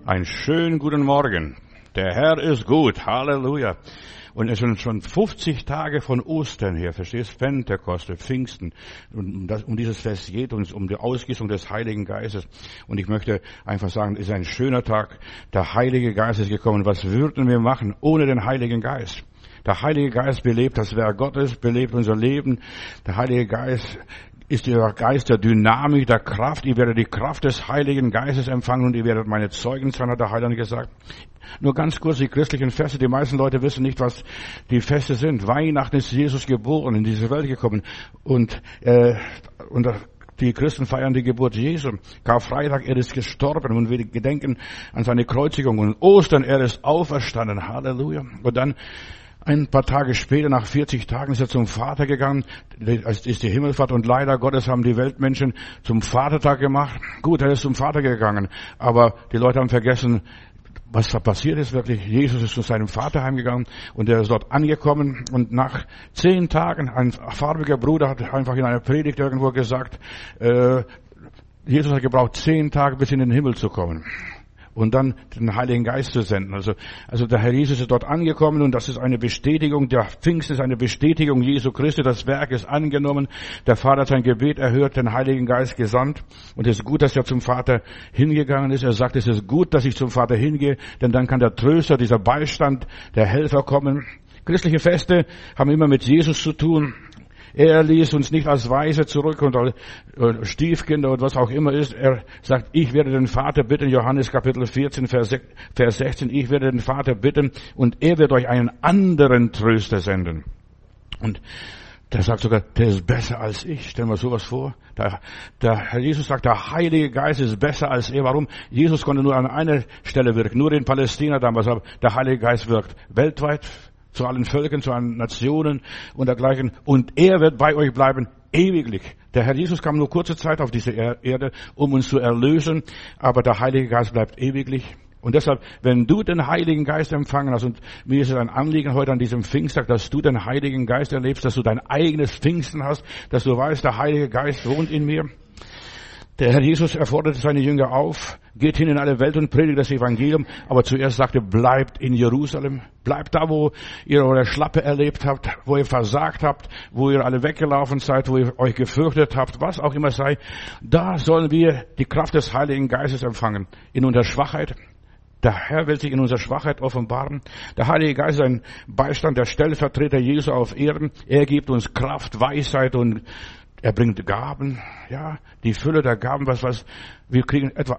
Einen schönen guten Morgen. Der Herr ist gut. Halleluja. Und es sind schon 50 Tage von Ostern her, verstehst? Pentekoste, Pfingsten. Und um dieses Fest geht uns, um die Ausgießung des Heiligen Geistes. Und ich möchte einfach sagen, es ist ein schöner Tag. Der Heilige Geist ist gekommen. Was würden wir machen ohne den Heiligen Geist? Der Heilige Geist belebt das Werk Gottes, belebt unser Leben. Der Heilige Geist ist der Geist der Dynamik, der Kraft. Ihr werdet die Kraft des Heiligen Geistes empfangen und ihr werdet meine Zeugen sein, hat der Heiland gesagt. Nur ganz kurz die christlichen Feste. Die meisten Leute wissen nicht, was die Feste sind. Weihnachten ist Jesus geboren, in diese Welt gekommen. Und die Christen feiern die Geburt Jesu. Karfreitag, er ist gestorben und wir gedenken an seine Kreuzigung. Und Ostern, er ist auferstanden. Halleluja. Und dann ein paar Tage später, nach 40 Tagen, ist er zum Vater gegangen. Es ist die Himmelfahrt und leider Gottes haben die Weltmenschen zum Vatertag gemacht. Gut, er ist zum Vater gegangen, aber die Leute haben vergessen, was da passiert ist wirklich. Jesus ist zu seinem Vater heimgegangen und er ist dort angekommen und nach 10 Tagen, ein farbiger Bruder hat einfach in einer Predigt irgendwo gesagt, Jesus hat gebraucht 10 Tage, bis in den Himmel zu kommen. Und dann den Heiligen Geist zu senden. Also der Herr Jesus ist dort angekommen und das ist eine Bestätigung. Der Pfingsten ist eine Bestätigung Jesu Christi. Das Werk ist angenommen. Der Vater hat sein Gebet erhört, den Heiligen Geist gesandt. Und es ist gut, dass er zum Vater hingegangen ist. Er sagt, es ist gut, dass ich zum Vater hingehe, denn dann kann der Tröster, dieser Beistand, der Helfer kommen. Christliche Feste haben immer mit Jesus zu tun. Er ließ uns nicht als Weise zurück und als Stiefkinder und was auch immer ist. Er sagt, ich werde den Vater bitten, Johannes Kapitel 14, Vers 16, ich werde den Vater bitten und er wird euch einen anderen Tröster senden. Und der sagt sogar, der ist besser als ich. Stell mal sowas vor. Der Herr Jesus sagt, der Heilige Geist ist besser als er. Warum? Jesus konnte nur an einer Stelle wirken, nur in Palästina damals, aber der Heilige Geist wirkt weltweit, zu allen Völkern, zu allen Nationen und dergleichen. Und er wird bei euch bleiben, ewiglich. Der Herr Jesus kam nur kurze Zeit auf diese Erde, um uns zu erlösen, aber der Heilige Geist bleibt ewiglich. Und deshalb, wenn du den Heiligen Geist empfangen hast, und mir ist es ein Anliegen heute an diesem Pfingsttag, dass du den Heiligen Geist erlebst, dass du dein eigenes Pfingsten hast, dass du weißt, der Heilige Geist wohnt in mir. Der Herr Jesus erforderte seine Jünger auf, geht hin in alle Welt und predigt das Evangelium, aber zuerst sagte, bleibt in Jerusalem, bleibt da, wo ihr eure Schlappe erlebt habt, wo ihr versagt habt, wo ihr alle weggelaufen seid, wo ihr euch gefürchtet habt, was auch immer sei. Da sollen wir die Kraft des Heiligen Geistes empfangen, in unserer Schwachheit. Der Herr will sich in unserer Schwachheit offenbaren. Der Heilige Geist ist ein Beistand, der Stellvertreter Jesu auf Erden. Er gibt uns Kraft, Weisheit und er bringt Gaben, ja, die Fülle der Gaben, wir kriegen etwa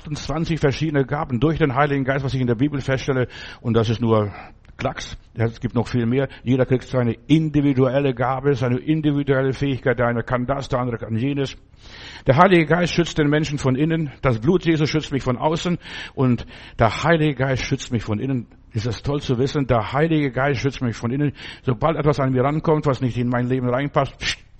28 verschiedene Gaben durch den Heiligen Geist, was ich in der Bibel feststelle, und das ist nur Klacks. Es gibt noch viel mehr. Jeder kriegt seine individuelle Gabe, seine individuelle Fähigkeit. Der eine kann das, der andere kann jenes. Der Heilige Geist schützt den Menschen von innen. Das Blut Jesu schützt mich von außen. Und der Heilige Geist schützt mich von innen. Ist das toll zu wissen? Der Heilige Geist schützt mich von innen. Sobald etwas an mir rankommt, was nicht in mein Leben reinpasst,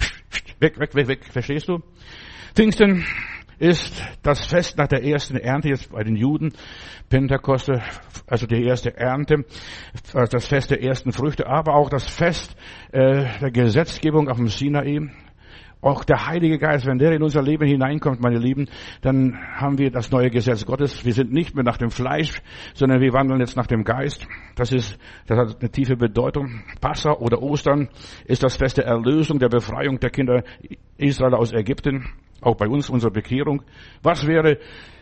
weg. Verstehst du? Pfingsten ist das Fest nach der ersten Ernte, jetzt bei den Juden, Pentekoste, also die erste Ernte, das Fest der ersten Früchte, aber auch das Fest der Gesetzgebung auf dem Sinai. Auch der Heilige Geist, wenn der in unser Leben hineinkommt, meine Lieben, dann haben wir das neue Gesetz Gottes. Wir sind nicht mehr nach dem Fleisch, sondern wir wandeln jetzt nach dem Geist. Das hat eine tiefe Bedeutung. Passa oder Ostern ist das Fest der Erlösung, der Befreiung der Kinder Israel aus Ägypten. Auch bei uns, unsere Bekehrung. Was wäre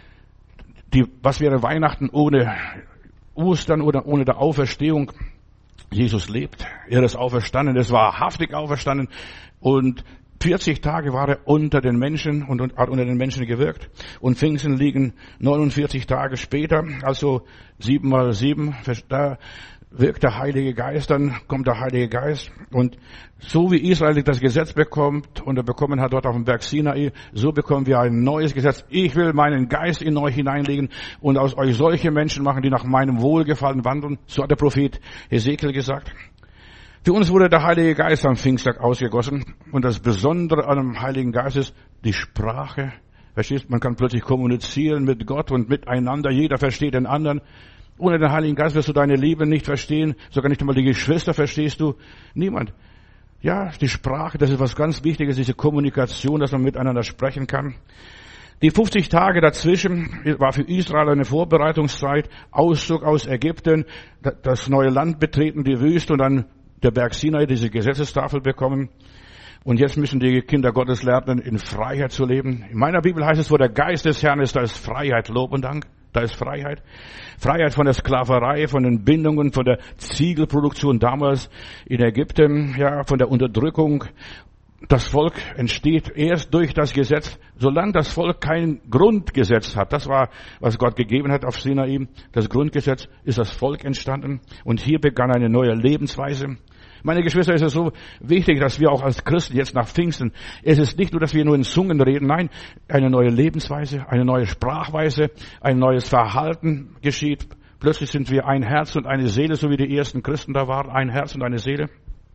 Weihnachten ohne Ostern oder ohne der Auferstehung? Jesus lebt. Er ist auferstanden. Es war wahrhaftig auferstanden. Und 40 Tage war er unter den Menschen und hat unter den Menschen gewirkt. Und Pfingsten liegen 49 Tage später, also 7 mal 7. Da wirkt der Heilige Geist, dann kommt der Heilige Geist. Und so wie Israel das Gesetz bekommt und er bekommen hat dort auf dem Berg Sinai, so bekommen wir ein neues Gesetz. Ich will meinen Geist in euch hineinlegen und aus euch solche Menschen machen, die nach meinem Wohlgefallen wandeln. So hat der Prophet Hesekiel gesagt. Für uns wurde der Heilige Geist am Pfingsttag ausgegossen. Und das Besondere an dem Heiligen Geist ist die Sprache. Verstehst? Man kann plötzlich kommunizieren mit Gott und miteinander. Jeder versteht den anderen. Ohne den Heiligen Geist wirst du deine Liebe nicht verstehen. Sogar nicht einmal die Geschwister verstehst du. Niemand. Ja, die Sprache, das ist was ganz Wichtiges, diese Kommunikation, dass man miteinander sprechen kann. Die 50 Tage dazwischen war für Israel eine Vorbereitungszeit, Auszug aus Ägypten, das neue Land betreten, die Wüste und dann der Berg Sinai, diese Gesetzestafel bekommen. Und jetzt müssen die Kinder Gottes lernen, in Freiheit zu leben. In meiner Bibel heißt es, wo der Geist des Herrn ist, da ist Freiheit, Lob und Dank. Da ist Freiheit. Freiheit von der Sklaverei, von den Bindungen, von der Ziegelproduktion damals in Ägypten, ja, von der Unterdrückung. Das Volk entsteht erst durch das Gesetz, solange das Volk kein Grundgesetz hat. Das war, was Gott gegeben hat auf Sinai. Das Grundgesetz, ist das Volk entstanden. Und hier begann eine neue Lebensweise. Meine Geschwister, es ist so wichtig, dass wir auch als Christen jetzt nach Pfingsten, es ist nicht nur, dass wir nur in Zungen reden, nein, eine neue Lebensweise, eine neue Sprachweise, ein neues Verhalten geschieht. Plötzlich sind wir ein Herz und eine Seele, so wie die ersten Christen da waren, ein Herz und eine Seele.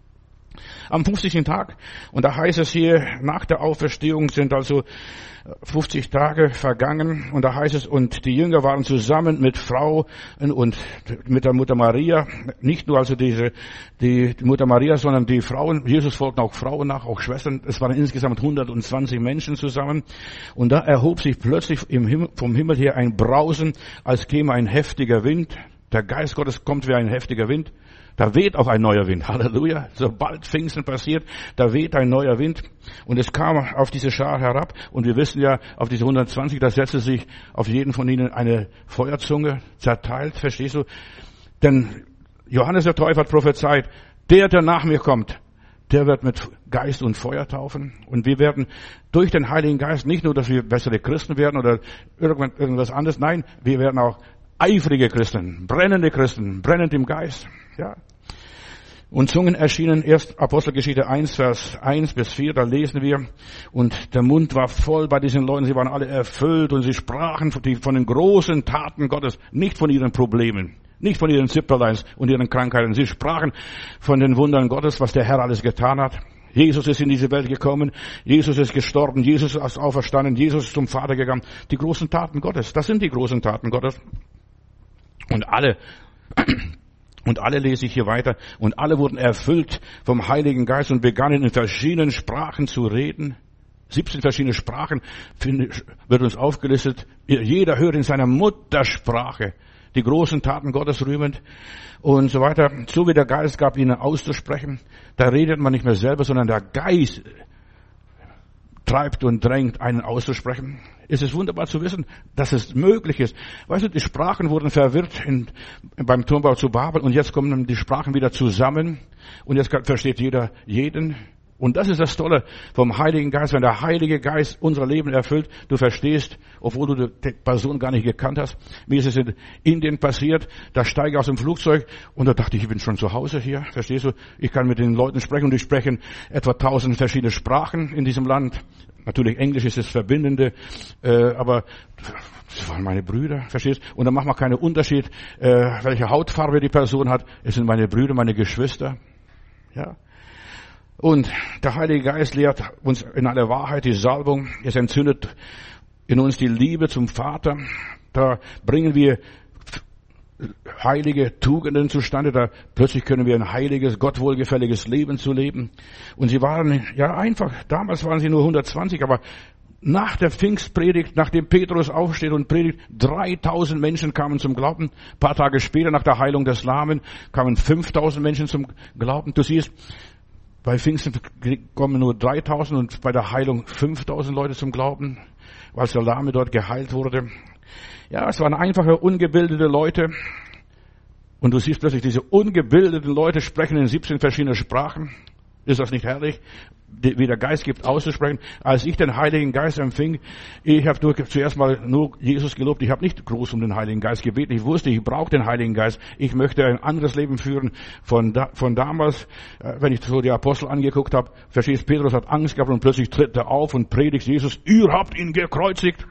Am 50. Tag, und da heißt es hier, nach der Auferstehung sind also 50 Tage vergangen, und da heißt es, und die Jünger waren zusammen mit Frauen und mit der Mutter Maria, nicht nur also die Mutter Maria, sondern die Frauen, Jesus folgten auch Frauen nach, auch Schwestern, es waren insgesamt 120 Menschen zusammen, und da erhob sich plötzlich vom Himmel her ein Brausen, als käme ein heftiger Wind, der Geist Gottes kommt wie ein heftiger Wind. Da weht auch ein neuer Wind. Halleluja. Sobald Pfingsten passiert, da weht ein neuer Wind. Und es kam auf diese Schar herab. Und wir wissen ja, auf diese 120, da setzte sich auf jeden von ihnen eine Feuerzunge, zerteilt. Verstehst du? Denn Johannes der Täufer hat prophezeit, der nach mir kommt, der wird mit Geist und Feuer taufen. Und wir werden durch den Heiligen Geist nicht nur, dass wir bessere Christen werden oder irgendwas anderes. Nein, wir werden auch eifrige Christen, brennend im Geist. Ja. Und Zungen erschienen erst Apostelgeschichte 1, Vers 1 bis 4, da lesen wir, und der Mund war voll bei diesen Leuten, sie waren alle erfüllt und sie sprachen von den großen Taten Gottes, nicht von ihren Problemen, nicht von ihren Zipperleins und ihren Krankheiten, sie sprachen von den Wundern Gottes, was der Herr alles getan hat. Jesus ist in diese Welt gekommen, Jesus ist gestorben, Jesus ist auferstanden, Jesus ist zum Vater gegangen. Die großen Taten Gottes, das sind die großen Taten Gottes. Und alle lese ich hier weiter, und alle wurden erfüllt vom Heiligen Geist und begannen in verschiedenen Sprachen zu reden. 17 verschiedene Sprachen wird uns aufgelistet. Jeder hört in seiner Muttersprache die großen Taten Gottes rühmend und so weiter. So wie der Geist gab, ihnen auszusprechen. Da redet man nicht mehr selber, sondern der Geist treibt und drängt, einen auszusprechen. Es ist wunderbar zu wissen, dass es möglich ist. Weißt du, die Sprachen wurden verwirrt beim Turmbau zu Babel, und jetzt kommen die Sprachen wieder zusammen und jetzt versteht jeder jeden. Und das ist das Tolle vom Heiligen Geist, wenn der Heilige Geist unser Leben erfüllt, du verstehst, obwohl du die Person gar nicht gekannt hast. Mir ist es in Indien passiert, da steige ich aus dem Flugzeug und da dachte ich bin schon zu Hause hier, verstehst du? Ich kann mit den Leuten sprechen und die sprechen etwa 1000 verschiedene Sprachen in diesem Land. Natürlich Englisch ist das Verbindende, aber das waren meine Brüder, verstehst du? Und da macht man keinen Unterschied, welche Hautfarbe die Person hat. Es sind meine Brüder, meine Geschwister, ja. Und der Heilige Geist lehrt uns in aller Wahrheit die Salbung. Es entzündet in uns die Liebe zum Vater. Da bringen wir heilige Tugenden zustande. Da plötzlich können wir ein heiliges, Gott wohlgefälliges Leben zu leben. Und sie waren ja einfach, damals waren sie nur 120, aber nach der Pfingstpredigt, nachdem Petrus aufsteht und predigt, 3000 Menschen kamen zum Glauben. Ein paar Tage später, nach der Heilung des Lahmen, kamen 5000 Menschen zum Glauben. Du siehst, bei Pfingsten kommen nur 3000 und bei der Heilung 5000 Leute zum Glauben, weil der Lahme dort geheilt wurde. Ja, es waren einfache, ungebildete Leute. Und du siehst plötzlich, diese ungebildeten Leute sprechen in 17 verschiedenen Sprachen. Ist das nicht herrlich? Wie der Geist gibt, auszusprechen. Als ich den Heiligen Geist empfing, ich habe zuerst mal nur Jesus gelobt. Ich habe nicht groß um den Heiligen Geist gebeten. Ich wusste, ich brauche den Heiligen Geist. Ich möchte ein anderes Leben führen von damals. Wenn ich so die Apostel angeguckt habe, verstehst, Petrus hat Angst gehabt und plötzlich tritt er auf und predigt Jesus. Ihr habt ihn gekreuzigt.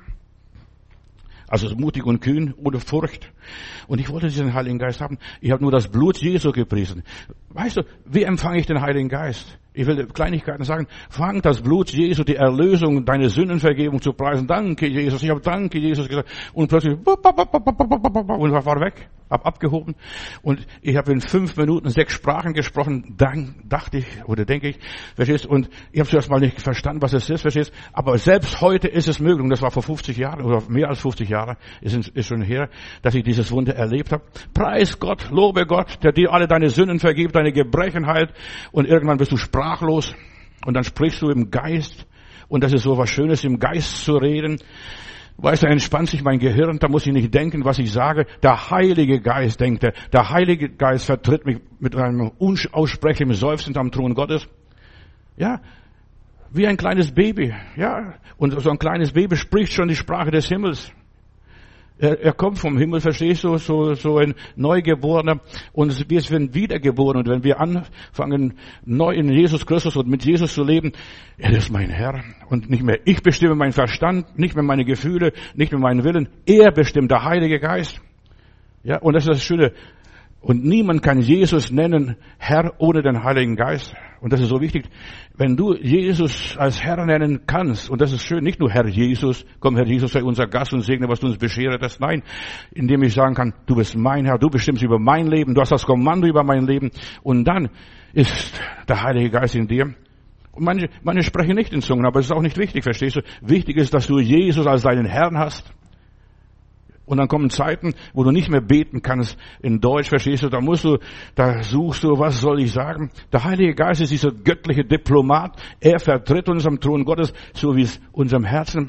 Also mutig und kühn, ohne Furcht. Und ich wollte diesen Heiligen Geist haben. Ich habe nur das Blut Jesu gepriesen. Weißt du, wie empfange ich den Heiligen Geist? Ich will Kleinigkeiten sagen. Fang das Blut Jesu, die Erlösung, deine Sündenvergebung zu preisen. Danke, Jesus. Ich habe Danke, Jesus gesagt. Und plötzlich, und war weg. abgehoben. Und ich habe in 5 Minuten 6 Sprachen gesprochen. Dann dachte ich, oder denke ich, verstehst? Und ich habe zuerst mal nicht verstanden, was es ist, verstehst? Aber selbst heute ist es möglich, und das war vor 50 Jahren, oder mehr als 50 Jahre, ist schon her, dass ich dieses Wunder erlebt habe. Preis Gott, lobe Gott, der dir alle deine Sünden vergibt, deine Gebrechen heilt. Und irgendwann bist du sprachlos. Und dann sprichst du im Geist. Und das ist so was Schönes, im Geist zu reden. Weißt du, entspannt sich mein Gehirn, da muss ich nicht denken, was ich sage. Der Heilige Geist denkt er. Der Heilige Geist vertritt mich mit einem unaussprechlichen Seufzen am Thron Gottes. Ja, wie ein kleines Baby. Ja, und so ein kleines Baby spricht schon die Sprache des Himmels. Er kommt vom Himmel, verstehst du, so ein Neugeborener. Und wir sind wiedergeboren. Und wenn wir anfangen, neu in Jesus Christus und mit Jesus zu leben, er ist mein Herr. Und nicht mehr ich bestimme meinen Verstand, nicht mehr meine Gefühle, nicht mehr meinen Willen. Er bestimmt, der Heilige Geist. Ja, und das ist das Schöne. Und niemand kann Jesus nennen, Herr, ohne den Heiligen Geist. Und das ist so wichtig. Wenn du Jesus als Herr nennen kannst, und das ist schön, nicht nur Herr Jesus, komm Herr Jesus, sei unser Gast und segne, was du uns bescheret hast. Nein, indem ich sagen kann, du bist mein Herr, du bestimmst über mein Leben, du hast das Kommando über mein Leben. Und dann ist der Heilige Geist in dir. Und manche sprechen nicht in Zungen, aber es ist auch nicht wichtig, verstehst du? Wichtig ist, dass du Jesus als deinen Herrn hast. Und dann kommen Zeiten, wo du nicht mehr beten kannst in Deutsch, verstehst du, da suchst du, was soll ich sagen? Der Heilige Geist ist dieser göttliche Diplomat. Er vertritt uns am Thron Gottes, so wie es in unserem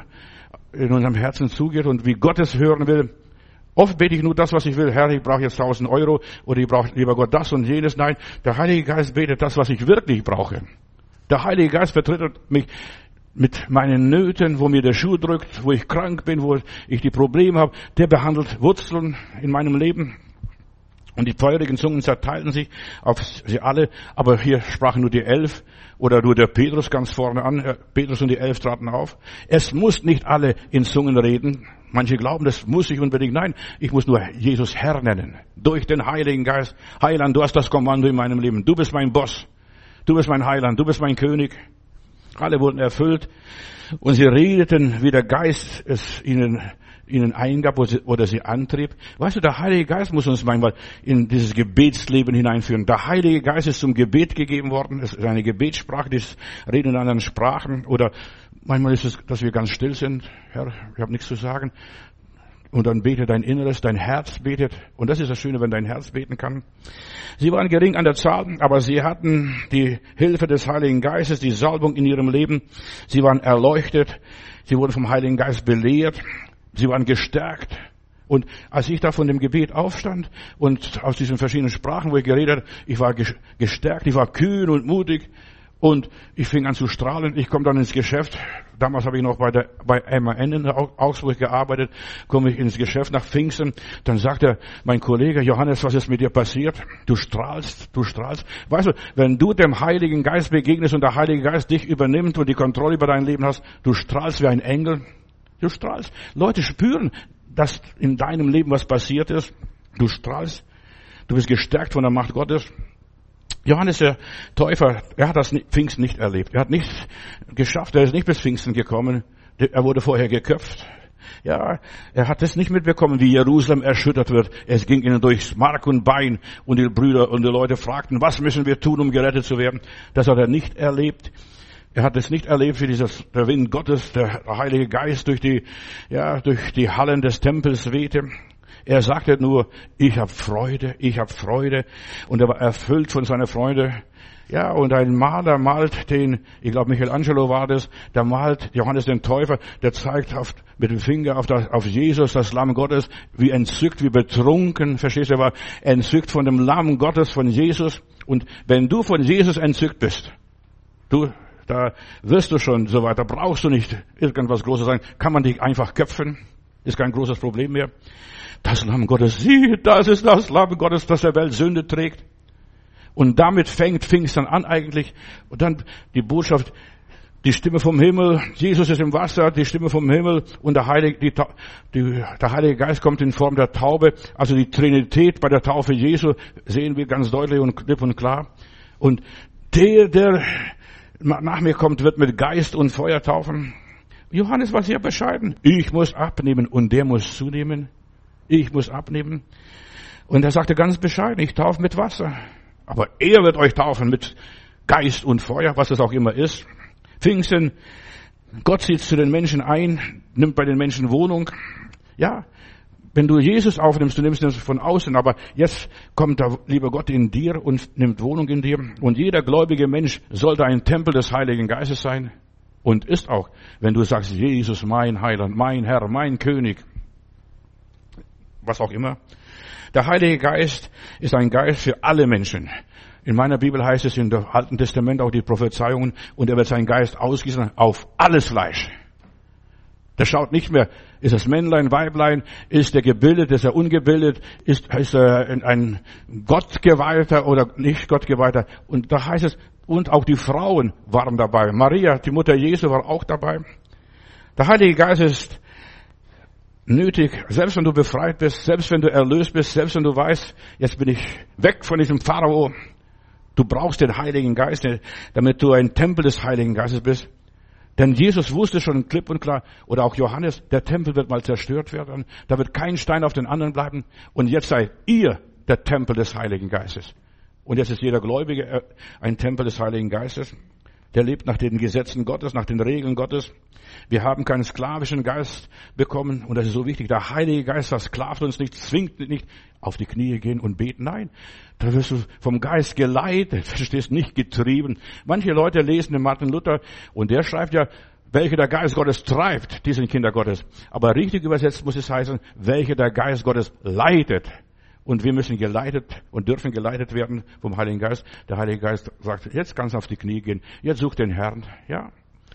Herzen zugeht und wie Gott es hören will. Oft bete ich nur das, was ich will. Herr, ich brauche jetzt 1.000 Euro oder ich brauche, lieber Gott, das und jenes. Nein, der Heilige Geist betet das, was ich wirklich brauche. Der Heilige Geist vertritt mich mit meinen Nöten, wo mir der Schuh drückt, wo ich krank bin, wo ich die Probleme habe. Der behandelt Wurzeln in meinem Leben. Und die feurigen Zungen zerteilten sich auf sie alle. Aber hier sprachen nur die 11 oder nur der Petrus ganz vorne an. Petrus und die 11 traten auf. Es muss nicht alle in Zungen reden. Manche glauben, das muss ich unbedingt. Nein, ich muss nur Jesus Herr nennen. Durch den Heiligen Geist. Heiland, du hast das Kommando in meinem Leben. Du bist mein Boss. Du bist mein Heiland. Du bist mein König. Alle wurden erfüllt und sie redeten, wie der Geist es ihnen eingab oder sie antrieb. Weißt du, der Heilige Geist muss uns manchmal in dieses Gebetsleben hineinführen. Der Heilige Geist ist zum Gebet gegeben worden. Es ist eine Gebetssprache, die reden in anderen Sprachen. Oder manchmal ist es, dass wir ganz still sind. Herr, ich habe nichts zu sagen. Und dann betet dein Inneres, dein Herz betet. Und das ist das Schöne, wenn dein Herz beten kann. Sie waren gering an der Zahl, aber sie hatten die Hilfe des Heiligen Geistes, die Salbung in ihrem Leben. Sie waren erleuchtet. Sie wurden vom Heiligen Geist belehrt. Sie waren gestärkt. Und als ich da von dem Gebet aufstand und aus diesen verschiedenen Sprachen, wo ich geredet habe, ich war gestärkt, ich war kühn und mutig. Und ich fing an zu strahlen. Ich komme dann ins Geschäft. Damals habe ich noch bei MAN in Augsburg gearbeitet. Komme ich ins Geschäft nach Pfingsten. Dann sagt mein Kollege, Johannes, was ist mit dir passiert? Du strahlst, du strahlst. Weißt du, wenn du dem Heiligen Geist begegnest und der Heilige Geist dich übernimmt und die Kontrolle über dein Leben hast, du strahlst wie ein Engel. Du strahlst. Leute spüren, dass in deinem Leben was passiert ist. Du strahlst. Du bist gestärkt von der Macht Gottes. Johannes der Täufer, er hat das Pfingsten nicht erlebt. Er hat nichts geschafft, er ist nicht bis Pfingsten gekommen. Er wurde vorher geköpft. Ja, er hat es nicht mitbekommen, wie Jerusalem erschüttert wird. Es ging ihnen durchs Mark und Bein und die Brüder und die Leute fragten, was müssen wir tun, um gerettet zu werden? Das hat er nicht erlebt. Er hat es nicht erlebt, wie der Wind Gottes, der Heilige Geist durch die Hallen des Tempels wehte. Er sagte nur, ich habe Freude, ich habe Freude. Und er war erfüllt von seiner Freude. Ja, und ein Maler malt ich glaube Michelangelo war das, der malt Johannes den Täufer, der zeigt mit dem Finger auf Jesus, das Lamm Gottes, wie entzückt, wie betrunken, verstehst du, er war entzückt von dem Lamm Gottes, von Jesus. Und wenn du von Jesus entzückt bist, da wirst du schon so weit, da brauchst du nicht irgendwas Großes sagen, kann man dich einfach köpfen, ist kein großes Problem mehr. Das Lamm Gottes, sieh, das ist das Lamm Gottes, das der Welt Sünde trägt. Und damit fängt Pfingsten an eigentlich. Und dann die Botschaft, die Stimme vom Himmel, Jesus ist im Wasser, die Stimme vom Himmel und der Heilige Geist kommt in Form der Taube. Also die Trinität bei der Taufe Jesu sehen wir ganz deutlich und klipp und klar. Und der nach mir kommt, wird mit Geist und Feuer taufen. Johannes war sehr bescheiden. Ich muss abnehmen und der muss zunehmen. Ich muss abnehmen. Und er sagte ganz bescheiden, ich taufe mit Wasser. Aber er wird euch taufen mit Geist und Feuer, was es auch immer ist. Pfingsten, Gott zieht zu den Menschen ein, nimmt bei den Menschen Wohnung. Ja, wenn du Jesus aufnimmst, du nimmst ihn von außen, aber jetzt kommt der liebe Gott in dir und nimmt Wohnung in dir. Und jeder gläubige Mensch sollte ein Tempel des Heiligen Geistes sein. Und ist auch, wenn du sagst, Jesus, mein Heiland, mein Herr, mein König, was auch immer. Der Heilige Geist ist ein Geist für alle Menschen. In meiner Bibel heißt es im Alten Testament auch die Prophezeiungen, und er wird seinen Geist ausgießen auf alles Fleisch. Der schaut nicht mehr, ist es Männlein, Weiblein, ist er gebildet, ist er ungebildet, ist er ein Gottgeweihter oder nicht Gottgeweihter. Und da heißt es, und auch die Frauen waren dabei. Maria, die Mutter Jesu, war auch dabei. Der Heilige Geist ist nötig, selbst wenn du befreit bist, selbst wenn du erlöst bist, selbst wenn du weißt, jetzt bin ich weg von diesem Pharao. Du brauchst den Heiligen Geist, damit du ein Tempel des Heiligen Geistes bist. Denn Jesus wusste schon klipp und klar, oder auch Johannes, der Tempel wird mal zerstört werden. Da wird kein Stein auf den anderen bleiben. Und jetzt seid ihr der Tempel des Heiligen Geistes. Und jetzt ist jeder Gläubige ein Tempel des Heiligen Geistes. Der lebt nach den Gesetzen Gottes, nach den Regeln Gottes. Wir haben keinen sklavischen Geist bekommen. Und das ist so wichtig. Der Heilige Geist versklavt uns nicht, zwingt nicht auf die Knie gehen und beten. Nein, da wirst du vom Geist geleitet, verstehst, nicht getrieben. Manche Leute lesen den Martin Luther und der schreibt ja, welche der Geist Gottes treibt, die sind Kinder Gottes. Aber richtig übersetzt muss es heißen, welche der Geist Gottes leitet. Und wir müssen geleitet und dürfen geleitet werden vom Heiligen Geist. Der Heilige Geist sagt, jetzt kannst du auf die Knie gehen. Jetzt such den Herrn. Ja.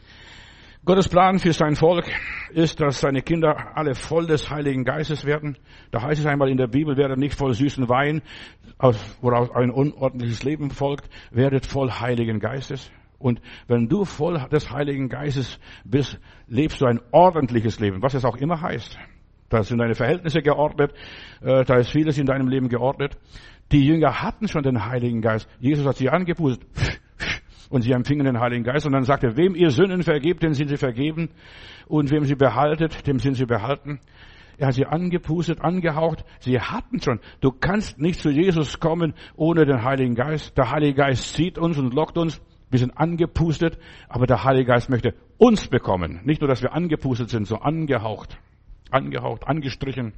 Gottes Plan für sein Volk ist, dass seine Kinder alle voll des Heiligen Geistes werden. Da heißt es einmal in der Bibel, werdet nicht voll süßen Wein, woraus ein unordentliches Leben folgt, werdet voll Heiligen Geistes. Und wenn du voll des Heiligen Geistes bist, lebst du ein ordentliches Leben, was es auch immer heißt. Da sind deine Verhältnisse geordnet, da ist vieles in deinem Leben geordnet. Die Jünger hatten schon den Heiligen Geist. Jesus hat sie angepustet und sie empfingen den Heiligen Geist. Und dann sagte er, wem ihr Sünden vergebt, dem sind sie vergeben. Und wem sie behaltet, dem sind sie behalten. Er hat sie angepustet, angehaucht. Sie hatten schon. Du kannst nicht zu Jesus kommen ohne den Heiligen Geist. Der Heilige Geist zieht uns und lockt uns. Wir sind angepustet, aber der Heilige Geist möchte uns bekommen. Nicht nur, dass wir angepustet sind, so angehaucht, angestrichen.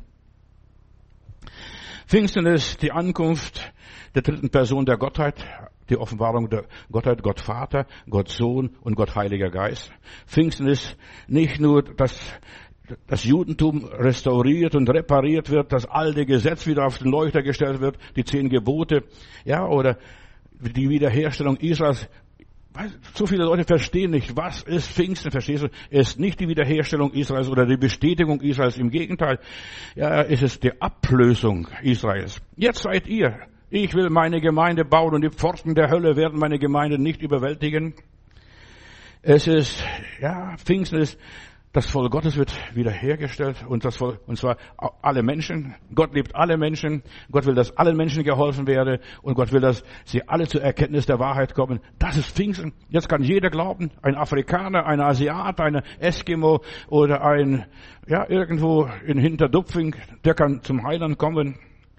Pfingsten ist die Ankunft der dritten Person der Gottheit, die Offenbarung der Gottheit, Gott Vater, Gott Sohn und Gott Heiliger Geist. Pfingsten ist nicht nur, dass das Judentum restauriert und repariert wird, das alte Gesetz wieder auf den Leuchter gestellt wird, die 10 Gebote, ja, oder die Wiederherstellung Israels. So viele Leute verstehen nicht, was ist Pfingsten, verstehst du? Es ist nicht die Wiederherstellung Israels oder die Bestätigung Israels. Im Gegenteil, ja, es ist die Ablösung Israels. Jetzt seid ihr. Ich will meine Gemeinde bauen und die Pforten der Hölle werden meine Gemeinde nicht überwältigen. Es ist, ja, Pfingsten ist, das Volk Gottes wird wiederhergestellt und das Volk, und zwar alle Menschen. Gott liebt alle Menschen. Gott will, dass allen Menschen geholfen werde und Gott will, dass sie alle zur Erkenntnis der Wahrheit kommen. Das ist Pfingsten. Jetzt kann jeder glauben. Ein Afrikaner, ein Asiat, ein Eskimo oder ein, ja, irgendwo in Hinterdupfing, der kann zum Heiland kommen.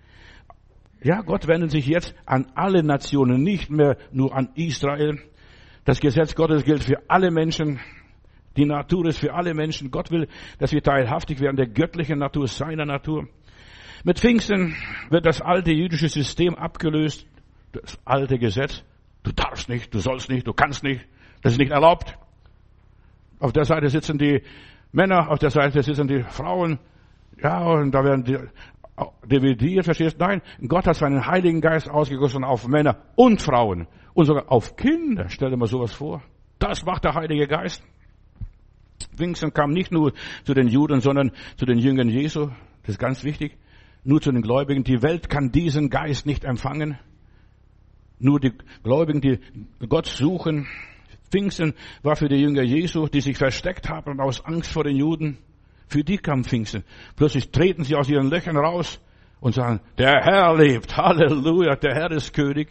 Ja, Gott wendet sich jetzt an alle Nationen, nicht mehr nur an Israel. Das Gesetz Gottes gilt für alle Menschen. Die Natur ist für alle Menschen. Gott will, dass wir teilhaftig werden der göttlichen Natur, seiner Natur. Mit Pfingsten wird das alte jüdische System abgelöst. Das alte Gesetz. Du darfst nicht, du sollst nicht, du kannst nicht. Das ist nicht erlaubt. Auf der Seite sitzen die Männer, auf der Seite sitzen die Frauen. Ja, und da werden die dividiert, verstehst du? Nein, Gott hat seinen Heiligen Geist ausgegossen auf Männer und Frauen. Und sogar auf Kinder. Stell dir mal sowas vor. Das macht der Heilige Geist. Pfingsten kam nicht nur zu den Juden, sondern zu den Jüngern Jesu. Das ist ganz wichtig. Nur zu den Gläubigen. Die Welt kann diesen Geist nicht empfangen. Nur die Gläubigen, die Gott suchen. Pfingsten war für die Jünger Jesu, die sich versteckt haben aus Angst vor den Juden. Für die kam Pfingsten. Plötzlich treten sie aus ihren Löchern raus und sagen, der Herr lebt. Halleluja, der Herr ist König.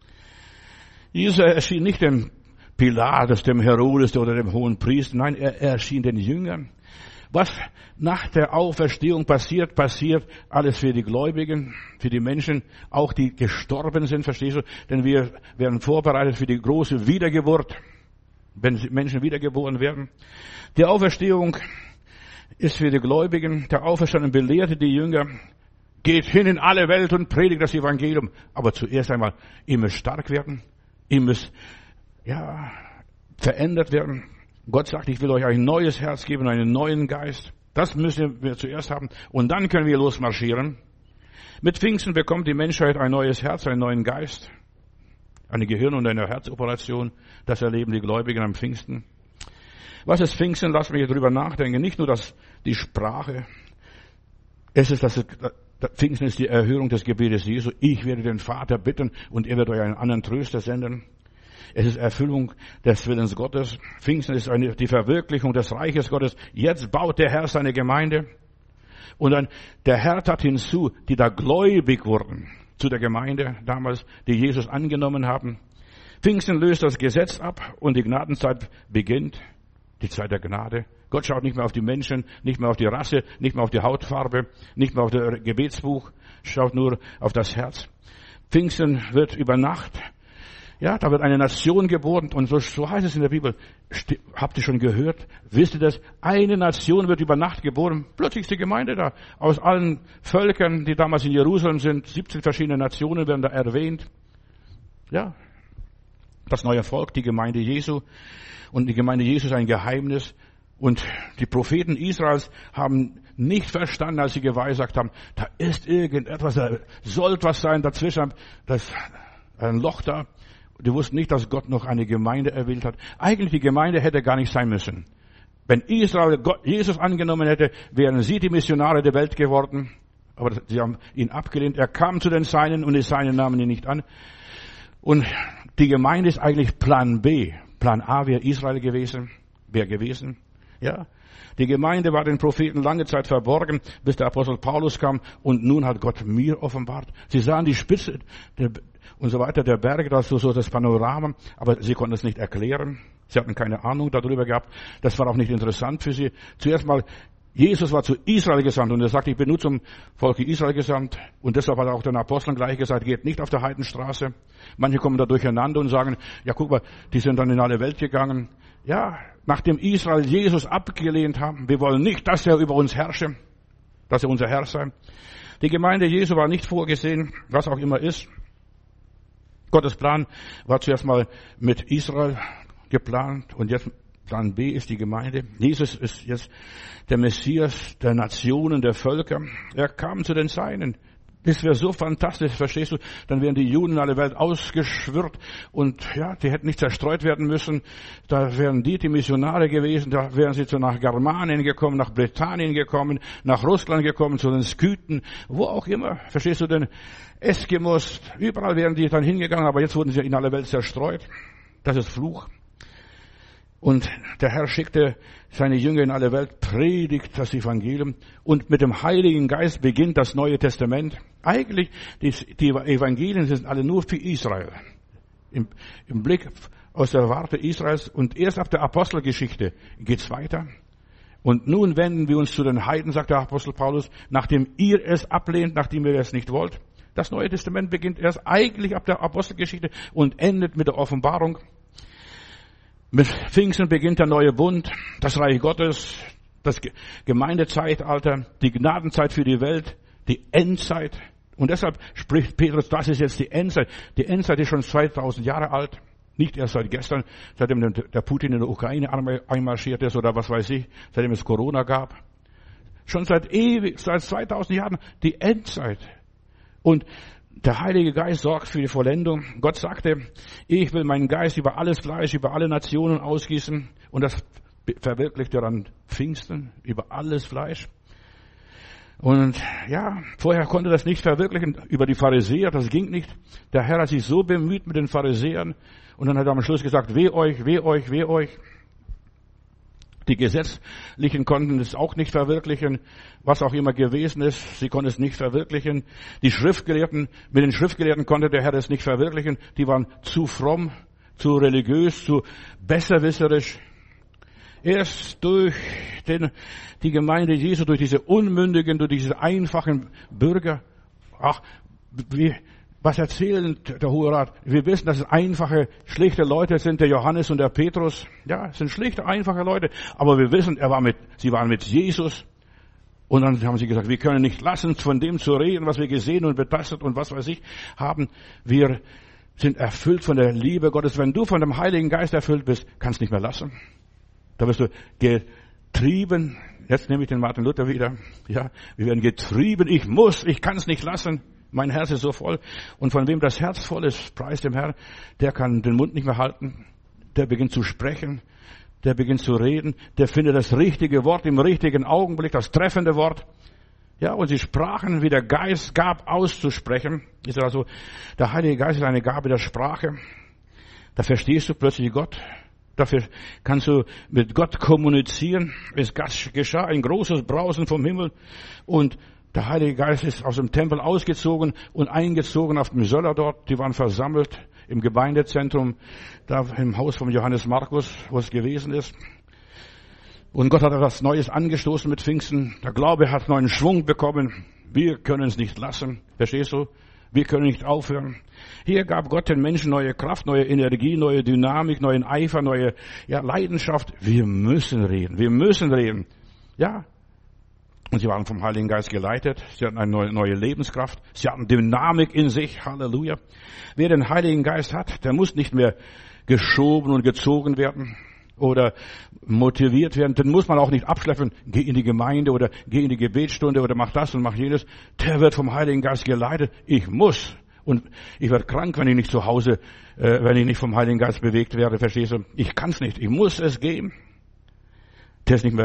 Jesus erschien nicht dem Pilatus, dem Herodes oder dem Hohen Priester. Nein, er erschien den Jüngern. Was nach der Auferstehung passiert alles für die Gläubigen, für die Menschen, auch die gestorben sind, verstehst du? Denn wir werden vorbereitet für die große Wiedergeburt, wenn Menschen wiedergeboren werden. Die Auferstehung ist für die Gläubigen. Der Auferstandene belehrte die Jünger, geht hin in alle Welt und predigt das Evangelium. Aber zuerst einmal, ihr müsst stark werden, ihr müsst, verändert werden. Gott sagt, ich will euch ein neues Herz geben, einen neuen Geist. Das müssen wir zuerst haben. Und dann können wir losmarschieren. Mit Pfingsten bekommt die Menschheit ein neues Herz, einen neuen Geist. Eine Gehirn- und eine Herzoperation. Das erleben die Gläubigen am Pfingsten. Was ist Pfingsten? Lass mich drüber nachdenken. Nicht nur die Sprache. Pfingsten ist die Erhörung des Gebetes Jesu. Ich werde den Vater bitten und er wird euch einen anderen Tröster senden. Es ist Erfüllung des Willens Gottes. Pfingsten ist die Verwirklichung des Reiches Gottes. Jetzt baut der Herr seine Gemeinde. Und dann, der Herr tat hinzu, die da gläubig wurden, zu der Gemeinde damals, die Jesus angenommen haben. Pfingsten löst das Gesetz ab und die Gnadenzeit beginnt. Die Zeit der Gnade. Gott schaut nicht mehr auf die Menschen, nicht mehr auf die Rasse, nicht mehr auf die Hautfarbe, nicht mehr auf das Gebetsbuch, schaut nur auf das Herz. Pfingsten wird über Nacht, da wird eine Nation geboren und so heißt es in der Bibel. Habt ihr schon gehört? Wisst ihr das? Eine Nation wird über Nacht geboren. Plötzlich ist die Gemeinde da. Aus allen Völkern, die damals in Jerusalem sind, 17 verschiedene Nationen werden da erwähnt. Ja, das neue Volk, die Gemeinde Jesu. Und die Gemeinde Jesu ist ein Geheimnis. Und die Propheten Israels haben nicht verstanden, als sie geweissagt haben, da ist irgendetwas, da sollte was sein dazwischen, da ist ein Loch da. Die wussten nicht, dass Gott noch eine Gemeinde erwählt hat. Eigentlich die Gemeinde hätte gar nicht sein müssen. Wenn Israel Jesus angenommen hätte, wären sie die Missionare der Welt geworden. Aber sie haben ihn abgelehnt. Er kam zu den Seinen und die Seinen nahmen ihn nicht an. Und die Gemeinde ist eigentlich Plan B. Plan A wäre Israel gewesen. Ja. Die Gemeinde war den Propheten lange Zeit verborgen, bis der Apostel Paulus kam. Und nun hat Gott mir offenbart. Sie sahen die Spitze und so weiter, der Berge, das so das Panorama, aber sie konnten es nicht erklären. Sie hatten keine Ahnung darüber gehabt. Das war auch nicht interessant für sie. Zuerst mal, Jesus war zu Israel gesandt und er sagt, ich bin nur zum Volk Israel gesandt. Und deshalb hat er auch den Aposteln gleich gesagt, geht nicht auf der Heidenstraße. Manche kommen da durcheinander und sagen, ja guck mal, die sind dann in alle Welt gegangen. Ja, nachdem Israel Jesus abgelehnt haben, wir wollen nicht, dass er über uns herrsche, dass er unser Herr sei. Die Gemeinde Jesu war nicht vorgesehen, was auch immer ist. Gottes Plan war zuerst mal mit Israel geplant und jetzt Plan B ist die Gemeinde. Jesus ist jetzt der Messias der Nationen, der Völker. Er kam zu den Seinen. Das wäre so fantastisch, verstehst du? Dann wären die Juden in alle Welt ausgeschwirrt und die hätten nicht zerstreut werden müssen. Da wären die Missionare gewesen, da wären sie nach Germanien gekommen, nach Britannien gekommen, nach Russland gekommen, zu den Skythen, wo auch immer. Verstehst du denn? Eskimos, überall wären die dann hingegangen, aber jetzt wurden sie in alle Welt zerstreut. Das ist Fluch. Und der Herr schickte seine Jünger in alle Welt, predigt das Evangelium und mit dem Heiligen Geist beginnt das Neue Testament. Eigentlich, die Evangelien sind alle nur für Israel. Im Blick aus der Warte Israels und erst ab der Apostelgeschichte geht's weiter. Und nun wenden wir uns zu den Heiden, sagt der Apostel Paulus, nachdem ihr es ablehnt, nachdem ihr es nicht wollt. Das Neue Testament beginnt erst eigentlich ab der Apostelgeschichte und endet mit der Offenbarung. Mit Pfingsten beginnt der neue Bund, das Reich Gottes, das Gemeindezeitalter, die Gnadenzeit für die Welt, die Endzeit. Und deshalb spricht Petrus, das ist jetzt die Endzeit. Die Endzeit ist schon 2000 Jahre alt. Nicht erst seit gestern, seitdem der Putin in der Ukraine einmarschiert ist oder was weiß ich, seitdem es Corona gab. Schon seit 2000 Jahren die Endzeit. Und der Heilige Geist sorgt für die Vollendung. Gott sagte, ich will meinen Geist über alles Fleisch, über alle Nationen ausgießen. Und das verwirklicht er an Pfingsten, über alles Fleisch. Und vorher konnte das nicht verwirklichen über die Pharisäer, das ging nicht. Der Herr hat sich so bemüht mit den Pharisäern. Und dann hat er am Schluss gesagt, weh euch, weh euch, weh euch. Die Gesetzlichen konnten es auch nicht verwirklichen, was auch immer gewesen ist. Sie konnten es nicht verwirklichen. Die Schriftgelehrten, mit den Schriftgelehrten konnte der Herr es nicht verwirklichen. Die waren zu fromm, zu religiös, zu besserwisserisch. Erst durch die Gemeinde Jesu, durch diese Unmündigen, durch diese einfachen Bürger. Ach, was erzählen der Hohe Rat? Wir wissen, dass es einfache, schlichte Leute sind, der Johannes und der Petrus. Ja, es sind schlichte, einfache Leute. Aber wir wissen, sie waren mit Jesus. Und dann haben sie gesagt, wir können nicht lassen, von dem zu reden, was wir gesehen und betastet und was weiß ich haben. Wir sind erfüllt von der Liebe Gottes. Wenn du von dem Heiligen Geist erfüllt bist, kannst du nicht mehr lassen. Da wirst du getrieben. Jetzt nehme ich den Martin Luther wieder. Ja, wir werden getrieben. Ich kann es nicht lassen. Mein Herz ist so voll. Und von wem das Herz voll ist, preis dem Herrn, der kann den Mund nicht mehr halten. Der beginnt zu sprechen. Der beginnt zu reden, der findet das richtige Wort im richtigen Augenblick, das treffende Wort. Ja, und sie sprachen, wie der Geist gab, auszusprechen. Ist also, der Heilige Geist ist eine Gabe der Sprache. Da verstehst du plötzlich Gott. Dafür kannst du mit Gott kommunizieren. Es geschah ein großes Brausen vom Himmel und der Heilige Geist ist aus dem Tempel ausgezogen und eingezogen auf dem Söller dort. Die waren versammelt im Gemeindezentrum, da im Haus von Johannes Markus, wo es gewesen ist. Und Gott hat etwas Neues angestoßen mit Pfingsten. Der Glaube hat neuen Schwung bekommen. Wir können es nicht lassen. Verstehst du? Wir können nicht aufhören. Hier gab Gott den Menschen neue Kraft, neue Energie, neue Dynamik, neuen Eifer, neue Leidenschaft. Wir müssen reden. Wir müssen reden. Ja. Und sie waren vom Heiligen Geist geleitet. Sie hatten eine neue Lebenskraft. Sie hatten Dynamik in sich. Halleluja. Wer den Heiligen Geist hat, der muss nicht mehr geschoben und gezogen werden oder motiviert werden. Den muss man auch nicht abschleppen. Geh in die Gemeinde oder geh in die Gebetsstunde oder mach das und mach jenes. Der wird vom Heiligen Geist geleitet. Ich muss. Und ich werde krank, wenn ich nicht zu Hause, wenn ich nicht vom Heiligen Geist bewegt werde. Verstehst du? Ich kann es nicht. Ich muss es geben. Der ist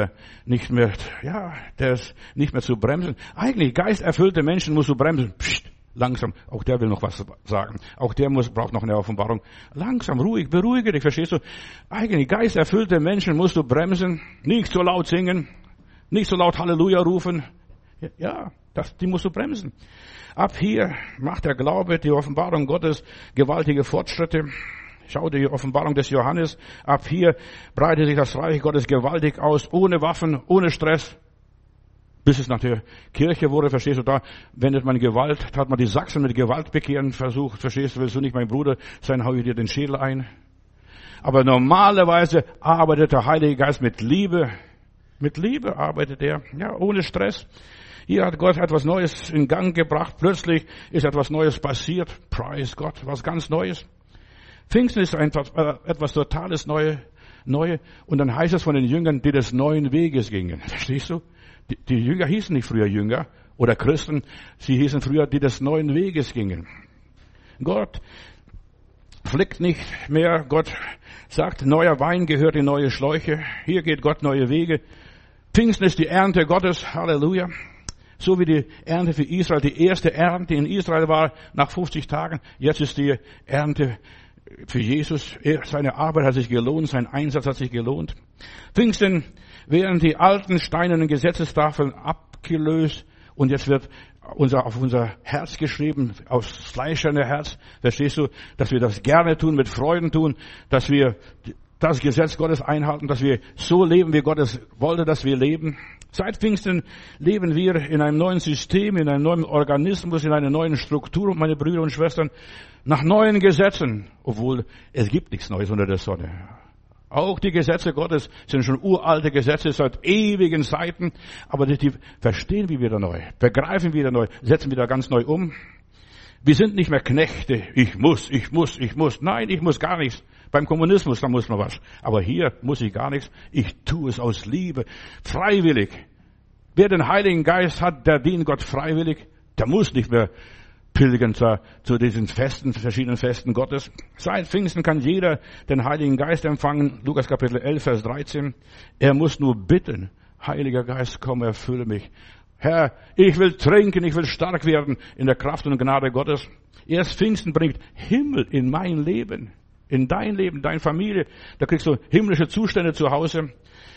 der ist nicht mehr zu bremsen. Eigentlich geisterfüllte Menschen musst du bremsen. Psst, langsam. Auch der will noch was sagen. Auch der braucht noch eine Offenbarung. Langsam, ruhig, beruhige dich, verstehst du? Eigentlich geisterfüllte Menschen musst du bremsen. Nicht so laut singen. Nicht so laut Halleluja rufen. Ja, die musst du bremsen. Ab hier macht der Glaube, die Offenbarung Gottes gewaltige Fortschritte. Schau die Offenbarung des Johannes. Ab hier breitet sich das Reich Gottes gewaltig aus, ohne Waffen, ohne Stress. Bis es nach der Kirche wurde, verstehst du, da wendet man Gewalt, da hat man die Sachsen mit Gewaltbekehren versucht, verstehst du, willst du nicht mein Bruder sein, hau ich dir den Schädel ein. Aber normalerweise arbeitet der Heilige Geist mit Liebe. Mit Liebe arbeitet er, ja, ohne Stress. Hier hat Gott etwas Neues in Gang gebracht. Plötzlich ist etwas Neues passiert. Preis Gott, was ganz Neues. Pfingsten ist etwas Totales Neue. Und dann heißt es von den Jüngern, die des neuen Weges gingen. Verstehst du? Die Jünger hießen nicht früher Jünger oder Christen. Sie hießen früher, die des neuen Weges gingen. Gott flickt nicht mehr. Gott sagt, neuer Wein gehört in neue Schläuche. Hier geht Gott neue Wege. Pfingsten ist die Ernte Gottes. Halleluja. So wie die Ernte für Israel, die erste Ernte in Israel war nach 50 Tagen. Jetzt ist die Ernte für Jesus. Seine Arbeit hat sich gelohnt, sein Einsatz hat sich gelohnt. Pfingsten werden die alten steinernen Gesetzestafeln abgelöst und jetzt wird auf unser Herz geschrieben, aufs fleischerne Herz. Verstehst du, dass wir das gerne tun, mit Freuden tun, dass wir das Gesetz Gottes einhalten, dass wir so leben, wie Gott es wollte, dass wir leben. Seit Pfingsten leben wir in einem neuen System, in einem neuen Organismus, in einer neuen Struktur, meine Brüder und Schwestern, nach neuen Gesetzen, obwohl es gibt nichts Neues unter der Sonne. Auch die Gesetze Gottes sind schon uralte Gesetze seit ewigen Zeiten, aber die verstehen wir wieder neu, begreifen wieder neu, setzen wieder ganz neu um. Wir sind nicht mehr Knechte, ich muss. Nein, ich muss gar nichts. Beim Kommunismus, da muss man was. Aber hier muss ich gar nichts. Ich tue es aus Liebe, freiwillig. Wer den Heiligen Geist hat, der dient Gott freiwillig. Der muss nicht mehr pilgern zu diesen Festen, verschiedenen Festen Gottes. Seit Pfingsten kann jeder den Heiligen Geist empfangen. Lukas Kapitel 11, Vers 13. Er muss nur bitten. Heiliger Geist, komm, erfülle mich. Herr, ich will trinken, ich will stark werden in der Kraft und Gnade Gottes. Erst Pfingsten bringt Himmel in mein Leben, in dein Leben, deine Familie. Da kriegst du himmlische Zustände zu Hause.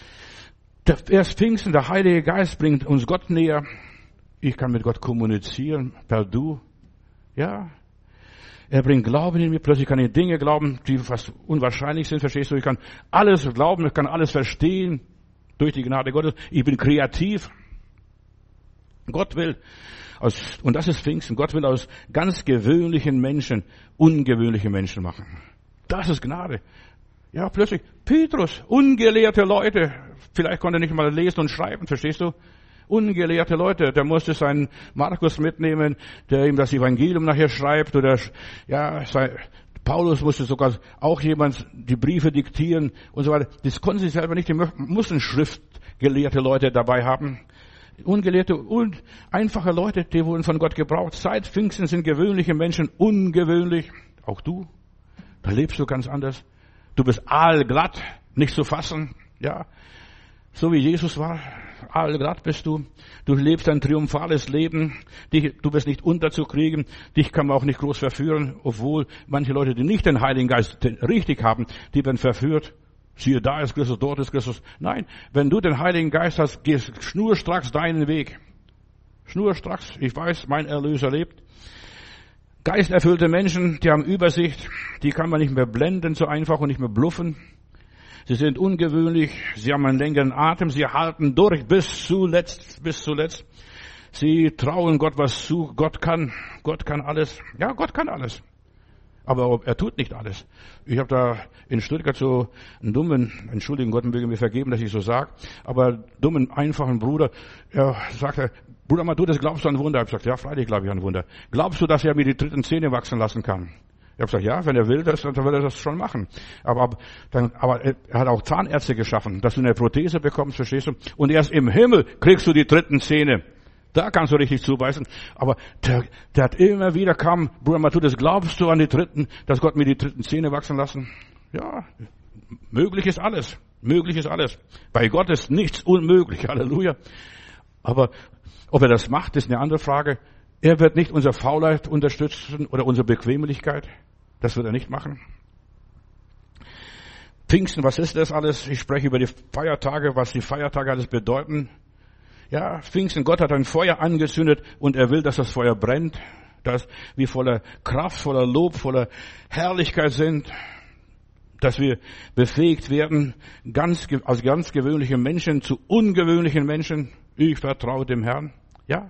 Erst Pfingsten, der Heilige Geist bringt uns Gott näher. Ich kann mit Gott kommunizieren, per Du. Ja. Er bringt Glauben in mir. Plötzlich kann ich Dinge glauben, die fast unwahrscheinlich sind. Verstehst du? Ich kann alles glauben, ich kann alles verstehen durch die Gnade Gottes. Ich bin kreativ. Gott will und das ist Pfingsten, Gott will aus ganz gewöhnlichen Menschen ungewöhnliche Menschen machen. Das ist Gnade. Ja, plötzlich, Petrus, ungelehrte Leute, vielleicht konnte er nicht mal lesen und schreiben, verstehst du? Ungelehrte Leute, der musste seinen Markus mitnehmen, der ihm das Evangelium nachher schreibt, oder, ja, Paulus musste sogar auch jemand die Briefe diktieren und so weiter. Das konnten sie selber nicht, die mussten schriftgelehrte Leute dabei haben. Ungelehrte und einfache Leute, die wurden von Gott gebraucht. Seit Pfingsten sind gewöhnliche Menschen ungewöhnlich. Auch du, da lebst du ganz anders. Du bist aalglatt, nicht zu fassen, ja. So wie Jesus war, aalglatt bist du. Du lebst ein triumphales Leben. Du bist nicht unterzukriegen. Dich kann man auch nicht groß verführen, obwohl manche Leute, die nicht den Heiligen Geist richtig haben, die werden verführt. Siehe, da ist Christus, dort ist Christus. Nein, wenn du den Heiligen Geist hast, gehst schnurstracks deinen Weg. Schnurstracks, ich weiß, mein Erlöser lebt. Geisterfüllte Menschen, die haben Übersicht, die kann man nicht mehr blenden so einfach und nicht mehr bluffen. Sie sind ungewöhnlich, sie haben einen längeren Atem, sie halten durch bis zuletzt. Sie trauen Gott was zu, Gott kann alles. Ja, Gott kann alles. Aber er tut nicht alles. Ich habe da in Stuttgart so einen dummen, entschuldigen Gott möge mir vergeben, dass ich so sage, aber dummen, einfachen Bruder, er sagte, Bruder Matthäus, glaubst du an Wunder? Ich habe gesagt, ja, freilich glaube ich an Wunder. Glaubst du, dass er mir die dritten Zähne wachsen lassen kann? Ich habe gesagt, ja, wenn er will, dann will er das schon machen. Aber er hat auch Zahnärzte geschaffen, dass du eine Prothese bekommst, verstehst du? Und erst im Himmel kriegst du die dritten Zähne. Da kannst du richtig zubeißen. Aber der hat immer wieder kam, Bruder Matthäus, glaubst du an die dritten, dass Gott mir die dritten Zähne wachsen lassen? Ja, möglich ist alles. Möglich ist alles. Bei Gott ist nichts unmöglich. Halleluja. Aber ob er das macht, ist eine andere Frage. Er wird nicht unsere Faulheit unterstützen oder unsere Bequemlichkeit. Das wird er nicht machen. Pfingsten, was ist das alles? Ich spreche über die Feiertage, was die Feiertage alles bedeuten. Ja, Pfingsten, Gott hat ein Feuer angezündet und er will, dass das Feuer brennt, dass wir voller Kraft, voller Lob, voller Herrlichkeit sind, dass wir befähigt werden, aus ganz gewöhnlichen Menschen zu ungewöhnlichen Menschen. Ich vertraue dem Herrn. Ja.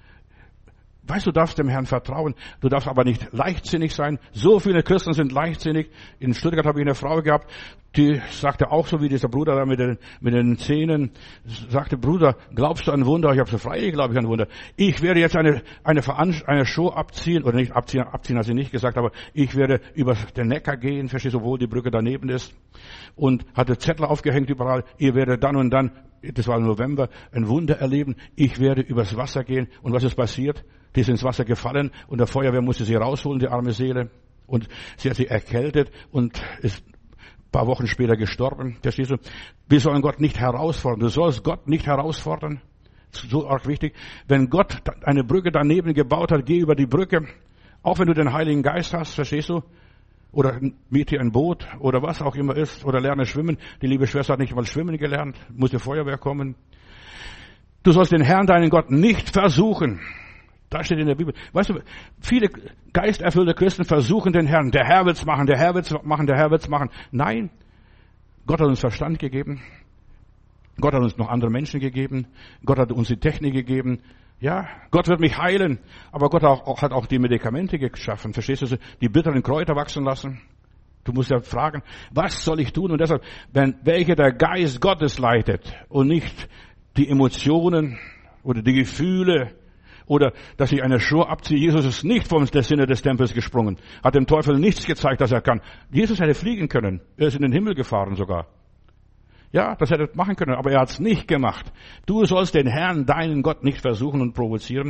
Weißt du, darfst dem Herrn vertrauen. Du darfst aber nicht leichtsinnig sein. So viele Christen sind leichtsinnig. In Stuttgart habe ich eine Frau gehabt, die sagte auch so wie dieser Bruder da mit den Zähnen, sagte, Bruder, glaubst du an Wunder? Ich habe so, freilich glaube ich an Wunder. Ich werde jetzt eine Show abziehen, oder nicht abziehen hat sie nicht gesagt, aber ich werde über den Neckar gehen, verstehst du, obwohl die Brücke daneben ist. Und hatte Zettel aufgehängt überall, ihr werdet dann und dann, das war im November, ein Wunder erleben. Ich werde übers Wasser gehen. Und was ist passiert? Die sind ins Wasser gefallen und der Feuerwehr musste sie rausholen, die arme Seele. Und sie hat sie erkältet und ist ein paar Wochen später gestorben. Verstehst du? Wir sollen Gott nicht herausfordern. Du sollst Gott nicht herausfordern. So arg wichtig. Wenn Gott eine Brücke daneben gebaut hat, geh über die Brücke. Auch wenn du den Heiligen Geist hast, verstehst du? Oder miete ein Boot oder was auch immer ist. Oder lerne schwimmen. Die liebe Schwester hat nicht mal schwimmen gelernt. Musste Feuerwehr kommen. Du sollst den Herrn, deinen Gott, nicht versuchen. Da steht in der Bibel. Weißt du, viele geisterfüllte Christen versuchen den Herrn. Der Herr wird's machen, der Herr wird's machen, der Herr wird's machen. Nein. Gott hat uns Verstand gegeben. Gott hat uns noch andere Menschen gegeben. Gott hat uns die Technik gegeben. Ja, Gott wird mich heilen. Aber Gott hat auch die Medikamente geschaffen. Verstehst du? Die bitteren Kräuter wachsen lassen. Du musst ja fragen, was soll ich tun? Und deshalb, welcher der Geist Gottes leitet und nicht die Emotionen oder die Gefühle, oder dass ich eine Show abziehe. Jesus ist nicht vom der Sinne des Tempels gesprungen. Hat dem Teufel nichts gezeigt, dass er kann. Jesus hätte fliegen können. Er ist in den Himmel gefahren sogar. Ja, das hätte er machen können, aber er hat es nicht gemacht. Du sollst den Herrn, deinen Gott, nicht versuchen und provozieren.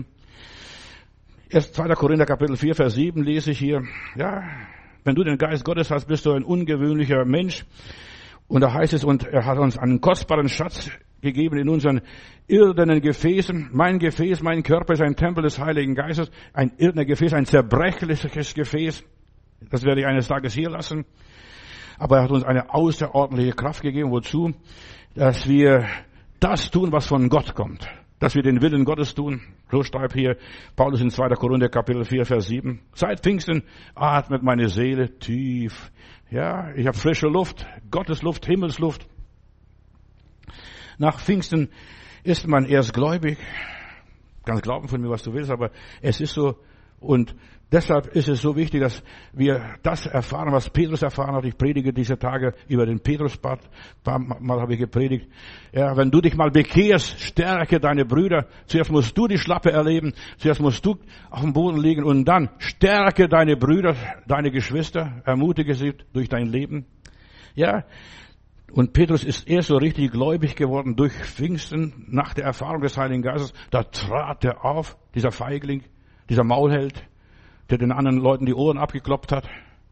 Erst 2. Korinther Kapitel 4, Vers 7 lese ich hier. Ja, wenn du den Geist Gottes hast, bist du ein ungewöhnlicher Mensch. Und da heißt es, und er hat uns einen kostbaren Schatz gegeben in unseren irdenen Gefäßen. Mein Gefäß, mein Körper ist ein Tempel des Heiligen Geistes, ein irdener Gefäß, ein zerbrechliches Gefäß. Das werde ich eines Tages hier lassen. Aber er hat uns eine außerordentliche Kraft gegeben. Wozu? Dass wir das tun, was von Gott kommt. dass wir den Willen Gottes tun. So schreibt hier Paulus in 2. Korinther Kapitel 4, Vers 7. Seit Pfingsten atmet meine Seele tief. Ja, ich habe frische Luft, Gottes Luft, Himmelsluft. Nach Pfingsten ist man erst gläubig. Kannst glauben von mir, was du willst, aber es ist so. Und deshalb ist es so wichtig, dass wir das erfahren, was Petrus erfahren hat. Ich predige diese Tage über den Petrusbad. Ein paar Mal habe ich gepredigt. Ja, wenn du dich mal bekehrst, stärke deine Brüder. Zuerst musst du die Schlappe erleben. Zuerst musst du auf dem Boden liegen und dann stärke deine Brüder, deine Geschwister. Ermutige sie durch dein Leben. Ja. Und Petrus ist erst so richtig gläubig geworden durch Pfingsten, nach der Erfahrung des Heiligen Geistes. Da trat er auf, dieser Feigling, dieser Maulheld, der den anderen Leuten die Ohren abgeklopft hat.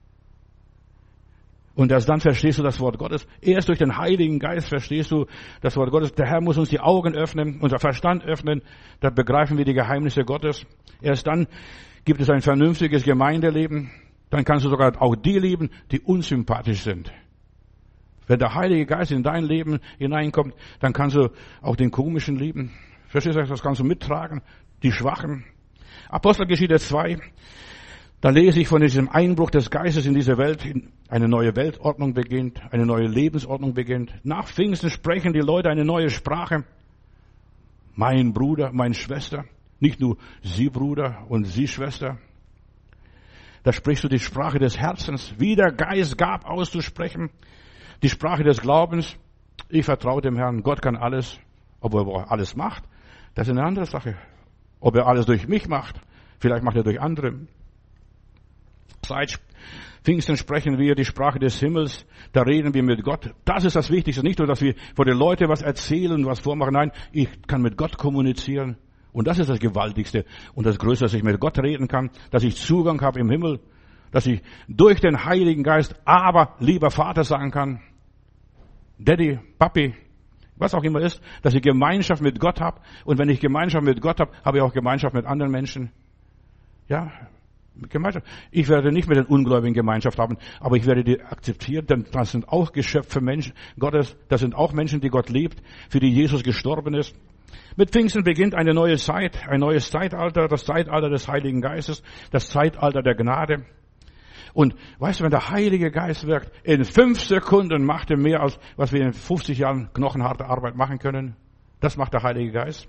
Und erst dann verstehst du das Wort Gottes. Erst durch den Heiligen Geist verstehst du das Wort Gottes. Der Herr muss uns die Augen öffnen, unser Verstand öffnen. Da begreifen wir die Geheimnisse Gottes. Erst dann gibt es ein vernünftiges Gemeindeleben. Dann kannst du sogar auch die lieben, die unsympathisch sind. Wenn der Heilige Geist in dein Leben hineinkommt, dann kannst du auch den Komischen lieben. Verstehst du, das kannst du mittragen. Die Schwachen. Apostelgeschichte 2. Da lese ich von diesem Einbruch des Geistes in diese Welt. Eine neue Weltordnung beginnt. Eine neue Lebensordnung beginnt. Nach Pfingsten sprechen die Leute eine neue Sprache. Mein Bruder, meine Schwester. Nicht nur Sie Bruder und Sie Schwester. Da sprichst du die Sprache des Herzens. Wie der Geist gab auszusprechen. Die Sprache des Glaubens. Ich vertraue dem Herrn. Gott kann alles. Ob er alles macht, das ist eine andere Sache. Ob er alles durch mich macht. Vielleicht macht er durch andere. Seit Pfingsten sprechen wir die Sprache des Himmels. Da reden wir mit Gott. Das ist das Wichtigste. Nicht nur, dass wir vor den Leuten was erzählen, was vormachen. Nein, ich kann mit Gott kommunizieren. Und das ist das Gewaltigste und das Größte, dass ich mit Gott reden kann. Dass ich Zugang habe im Himmel. Dass ich durch den Heiligen Geist aber lieber Vater sagen kann, Daddy, Papi, was auch immer ist, dass ich Gemeinschaft mit Gott habe. Und wenn ich Gemeinschaft mit Gott habe, habe ich auch Gemeinschaft mit anderen Menschen. Ja, Gemeinschaft. Ich werde nicht mit den Ungläubigen Gemeinschaft haben, aber ich werde die akzeptieren, denn das sind auch Geschöpfe Menschen Gottes. Das sind auch Menschen, die Gott liebt, für die Jesus gestorben ist. Mit Pfingsten beginnt eine neue Zeit, ein neues Zeitalter, das Zeitalter des Heiligen Geistes, das Zeitalter der Gnade. Und weißt du, wenn der Heilige Geist wirkt, in 5 Sekunden macht er mehr, als was wir in 50 Jahren knochenharte Arbeit machen können. Das macht der Heilige Geist.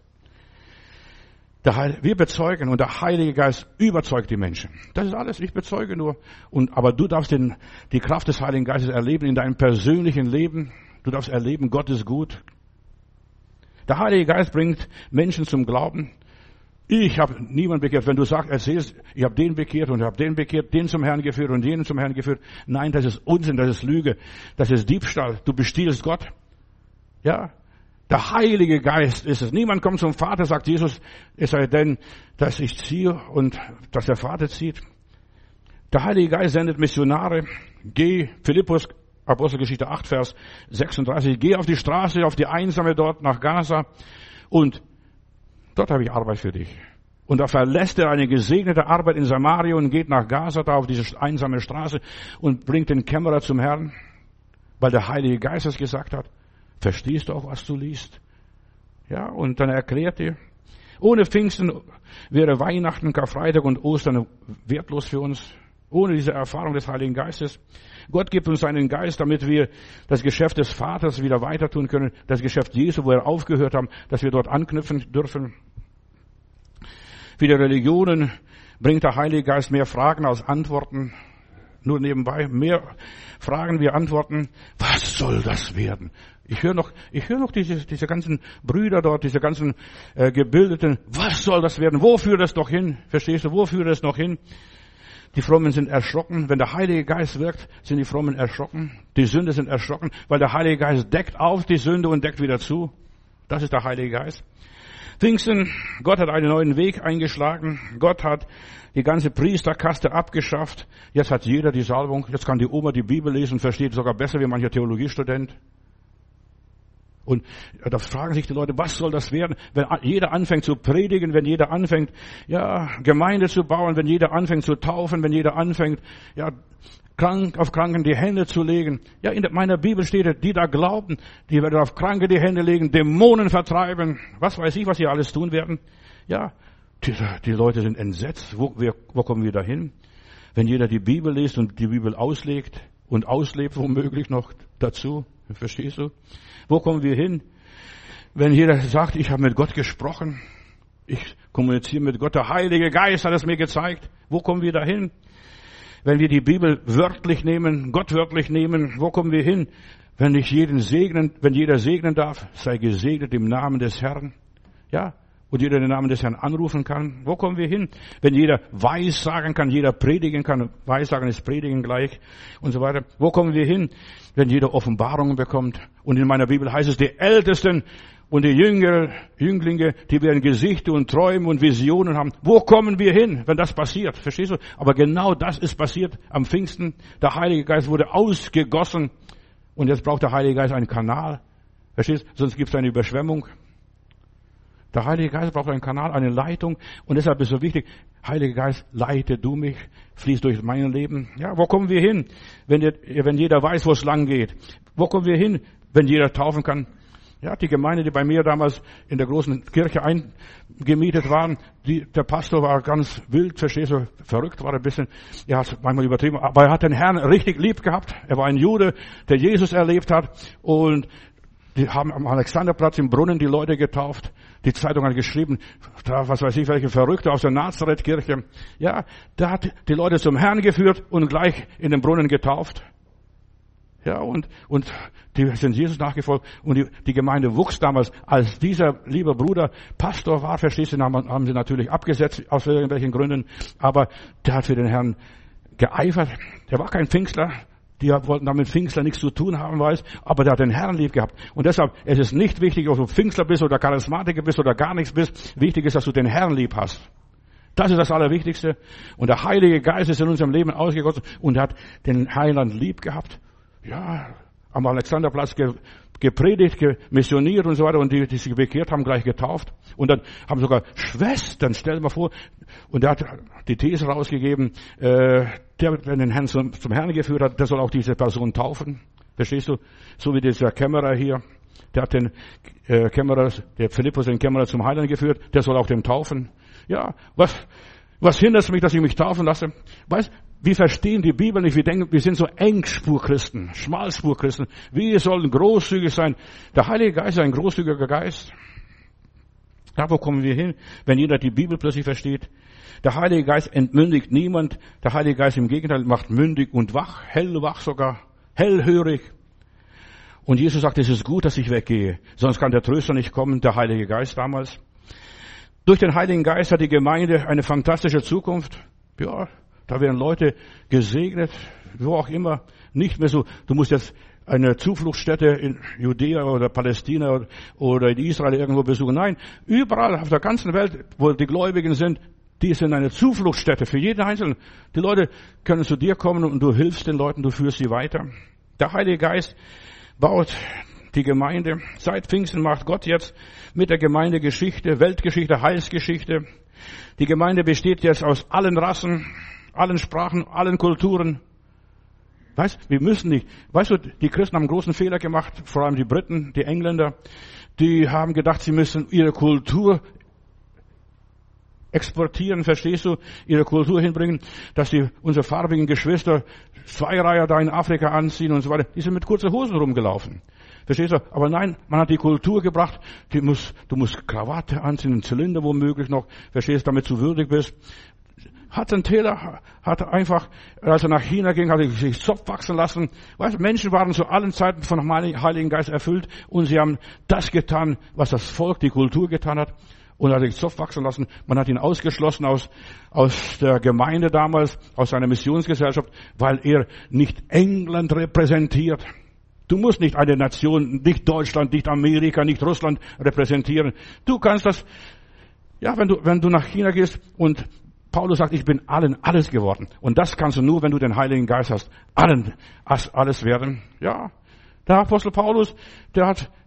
Wir bezeugen und der Heilige Geist überzeugt die Menschen. Das ist alles, ich bezeuge nur. Aber du darfst die Kraft des Heiligen Geistes erleben in deinem persönlichen Leben. Du darfst erleben, Gott ist gut. Der Heilige Geist bringt Menschen zum Glauben. Ich habe niemanden bekehrt. Wenn du sagst, erzählst, ich habe den bekehrt und ich habe den bekehrt, den zum Herrn geführt und jenen zum Herrn geführt. Nein, das ist Unsinn, das ist Lüge, das ist Diebstahl. Du bestiehlst Gott. Ja, der Heilige Geist ist es. Niemand kommt zum Vater, sagt Jesus, es sei denn, dass ich ziehe und dass der Vater zieht. Der Heilige Geist sendet Missionare. Geh, Philippus, Apostelgeschichte 8, Vers 36, geh auf die Straße, auf die Einsame dort nach Gaza und dort habe ich Arbeit für dich. Und da verlässt er eine gesegnete Arbeit in Samaria und geht nach Gaza, da auf diese einsame Straße und bringt den Kämmerer zum Herrn, weil der Heilige Geist es gesagt hat. Verstehst du auch, was du liest? Ja, und dann erklärt er, ohne Pfingsten wäre Weihnachten, Karfreitag und Ostern wertlos für uns. Ohne diese Erfahrung des Heiligen Geistes. Gott gibt uns seinen Geist, damit wir das Geschäft des Vaters wieder weiter tun können. Das Geschäft Jesu, wo wir aufgehört haben, dass wir dort anknüpfen dürfen. Für die Religionen bringt der Heilige Geist mehr Fragen als Antworten. Nur nebenbei, mehr Fragen wie Antworten. Was soll das werden? Ich höre noch diese ganzen Brüder dort, diese ganzen Gebildeten. Was soll das werden? Wo führt das doch hin? Verstehst du? Wo führt es noch hin? Die Frommen sind erschrocken. Wenn der Heilige Geist wirkt, sind die Frommen erschrocken. Die Sünder sind erschrocken, weil der Heilige Geist deckt auf die Sünde und deckt wieder zu. Das ist der Heilige Geist. Pfingsten, Gott hat einen neuen Weg eingeschlagen. Gott hat die ganze Priesterkaste abgeschafft. Jetzt hat jeder die Salbung. Jetzt kann die Oma die Bibel lesen und versteht sogar besser wie mancher Theologiestudent. Und da fragen sich die Leute, was soll das werden, wenn jeder anfängt zu predigen, wenn jeder anfängt, ja, Gemeinde zu bauen, wenn jeder anfängt zu taufen, wenn jeder anfängt, ja, auf Kranken die Hände zu legen. Ja, in meiner Bibel steht, die da glauben, die werden auf Kranke die Hände legen, Dämonen vertreiben, was weiß ich, was sie alles tun werden. Ja, die Leute sind entsetzt. Wo kommen wir da hin? Wenn jeder die Bibel liest und die Bibel auslegt und auslebt, womöglich noch dazu. Verstehst du? Wo kommen wir hin? Wenn jeder sagt, ich habe mit Gott gesprochen, ich kommuniziere mit Gott, der Heilige Geist hat es mir gezeigt. Wo kommen wir da hin? Wenn wir die Bibel wörtlich nehmen, Gott wörtlich nehmen, wo kommen wir hin? Wenn jeder segnen darf, sei gesegnet im Namen des Herrn. Ja, und jeder den Namen des Herrn anrufen kann. Wo kommen wir hin? Wenn jeder weissagen kann, jeder predigen kann, weissagen ist predigen gleich und so weiter. Wo kommen wir hin? Wenn jeder Offenbarungen bekommt. Und in meiner Bibel heißt es, die Ältesten und die Jünglinge, die werden Gesichter und Träume und Visionen haben. Wo kommen wir hin, wenn das passiert? Verstehst du? Aber genau das ist passiert am Pfingsten. Der Heilige Geist wurde ausgegossen. Und jetzt braucht der Heilige Geist einen Kanal. Verstehst du? Sonst gibt es eine Überschwemmung. Der Heilige Geist braucht einen Kanal, eine Leitung. Und deshalb ist es so wichtig, Heiliger Geist, leite du mich, fließ durch mein Leben. Ja, wo kommen wir hin, wenn jeder weiß, wo es lang geht? Wo kommen wir hin, wenn jeder taufen kann? Ja, die Gemeinde, die bei mir damals in der großen Kirche eingemietet waren, der Pastor war ganz wild, verstehst du, verrückt war er ein bisschen. Er hat manchmal übertrieben, aber er hat den Herrn richtig lieb gehabt. Er war ein Jude, der Jesus erlebt hat. Und die haben am Alexanderplatz im Brunnen die Leute getauft. Die Zeitung hat geschrieben, da, was weiß ich, welche Verrückte aus der Nazareth-Kirche. Ja, der hat die Leute zum Herrn geführt und gleich in den Brunnen getauft. Ja, und die sind Jesus nachgefolgt. Und die Gemeinde wuchs damals. Als dieser liebe Bruder Pastor war, verstehst du, haben sie natürlich abgesetzt, aus irgendwelchen Gründen. Aber der hat für den Herrn geeifert. Der war kein Pfingstler. Die wollten damit Pfingstler nichts zu tun haben, aber der hat den Herrn lieb gehabt. Und deshalb, es ist nicht wichtig, ob du Pfingstler bist oder Charismatiker bist oder gar nichts bist. Wichtig ist, dass du den Herrn lieb hast. Das ist das Allerwichtigste. Und der Heilige Geist ist in unserem Leben ausgegossen und hat den Heiland lieb gehabt. Ja, am Alexanderplatz gepredigt, missioniert und so weiter und die sich bekehrt haben, gleich getauft. Und dann haben sogar Schwestern, stell dir mal vor, und der hat die These rausgegeben, der den Herrn zum Herrn geführt hat, der soll auch diese Person taufen. Verstehst du? So wie dieser Kämmerer hier, der hat den der Philippus, den Kämmerer zum Heiland geführt, der soll auch den taufen. Ja, was hindert mich, dass ich mich taufen lasse? Weißt, wir verstehen die Bibel nicht. Wir denken, wir sind so Engspurchristen, Schmalspurchristen. Wir sollen großzügig sein. Der Heilige Geist ist ein großzügiger Geist. Ja, wo kommen wir hin, wenn jeder die Bibel plötzlich versteht? Der Heilige Geist entmündigt niemand. Der Heilige Geist im Gegenteil macht mündig und wach, hellwach sogar, hellhörig. Und Jesus sagt, es ist gut, dass ich weggehe. Sonst kann der Tröster nicht kommen, der Heilige Geist damals. Durch den Heiligen Geist hat die Gemeinde eine fantastische Zukunft. Ja, da werden Leute gesegnet, wo auch immer. Nicht mehr so, du musst jetzt eine Zufluchtsstätte in Judäa oder Palästina oder in Israel irgendwo besuchen. Nein, überall auf der ganzen Welt, wo die Gläubigen sind, die sind eine Zufluchtsstätte für jeden Einzelnen. Die Leute können zu dir kommen und du hilfst den Leuten, du führst sie weiter. Der Heilige Geist baut die Gemeinde. Seit Pfingsten macht Gott jetzt mit der Gemeinde Geschichte, Weltgeschichte, Heilsgeschichte. Die Gemeinde besteht jetzt aus allen Rassen, allen Sprachen, allen Kulturen. Weißt, wir müssen nicht. Weißt du, die Christen haben einen großen Fehler gemacht, vor allem die Briten, die Engländer. Die haben gedacht, sie müssen ihre Kultur exportieren, verstehst du, ihre Kultur hinbringen, dass unsere farbigen Geschwister Zweireiher da in Afrika anziehen und so weiter. Die sind mit kurzen Hosen rumgelaufen. Verstehst du? Aber nein, man hat die Kultur gebracht, du musst Krawatte anziehen, einen Zylinder womöglich noch, verstehst du, damit du würdig bist. Hudson Taylor hat einfach, als er nach China ging, hat er sich Zopf wachsen lassen. Weißt, Menschen waren zu allen Zeiten von dem Heiligen Geist erfüllt und sie haben das getan, was das Volk, die Kultur getan hat. Und er hat sich Zopf wachsen lassen. Man hat ihn ausgeschlossen aus der Gemeinde damals, aus seiner Missionsgesellschaft, weil er nicht England repräsentiert. Du musst nicht eine Nation, nicht Deutschland, nicht Amerika, nicht Russland repräsentieren. Du kannst das, ja, wenn du nach China gehst und Paulus sagt, ich bin allen alles geworden. Und das kannst du nur, wenn du den Heiligen Geist hast. Allen alles werden. Ja. Der Apostel Paulus, der hat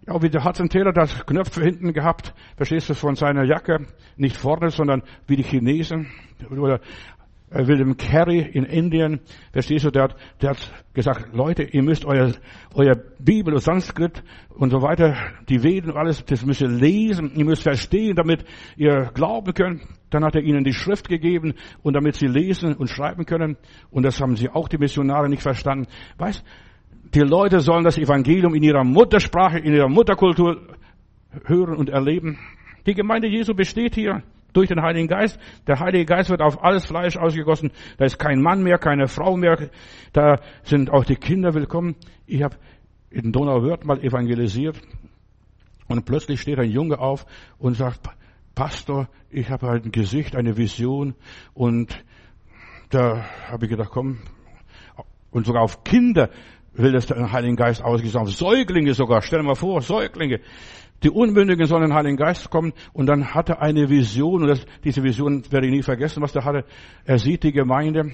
Ja, wie der Hudson Taylor das Knöpfe hinten gehabt, verstehst du, von seiner Jacke, nicht vorne, sondern wie die Chinesen. Oder William Carey in Indien, verstehst du, der hat gesagt, Leute, ihr müsst euer Bibel und Sanskrit und so weiter, die Veden und alles, das müsst ihr lesen, ihr müsst verstehen, damit ihr glauben könnt. Dann hat er ihnen die Schrift gegeben und damit sie lesen und schreiben können. Und das haben sie auch die Missionare nicht verstanden. Weißt, die Leute sollen das Evangelium in ihrer Muttersprache, in ihrer Mutterkultur hören und erleben. Die Gemeinde Jesu besteht hier durch den Heiligen Geist. Der Heilige Geist wird auf alles Fleisch ausgegossen. Da ist kein Mann mehr, keine Frau mehr. Da sind auch die Kinder willkommen. Ich habe in Donauwörth mal evangelisiert. Und plötzlich steht ein Junge auf und sagt, Pastor, ich habe halt ein Gesicht, eine Vision. Und da habe ich gedacht, komm. Und sogar auf Kinder will das der Heilige Geist ausgegossen. Auf Säuglinge sogar. Stell dir mal vor, Säuglinge. Die Unmündigen sollen in den Heiligen Geist kommen. Und dann hat er eine Vision. Und diese Vision werde ich nie vergessen, was der hatte. Er sieht die Gemeinde.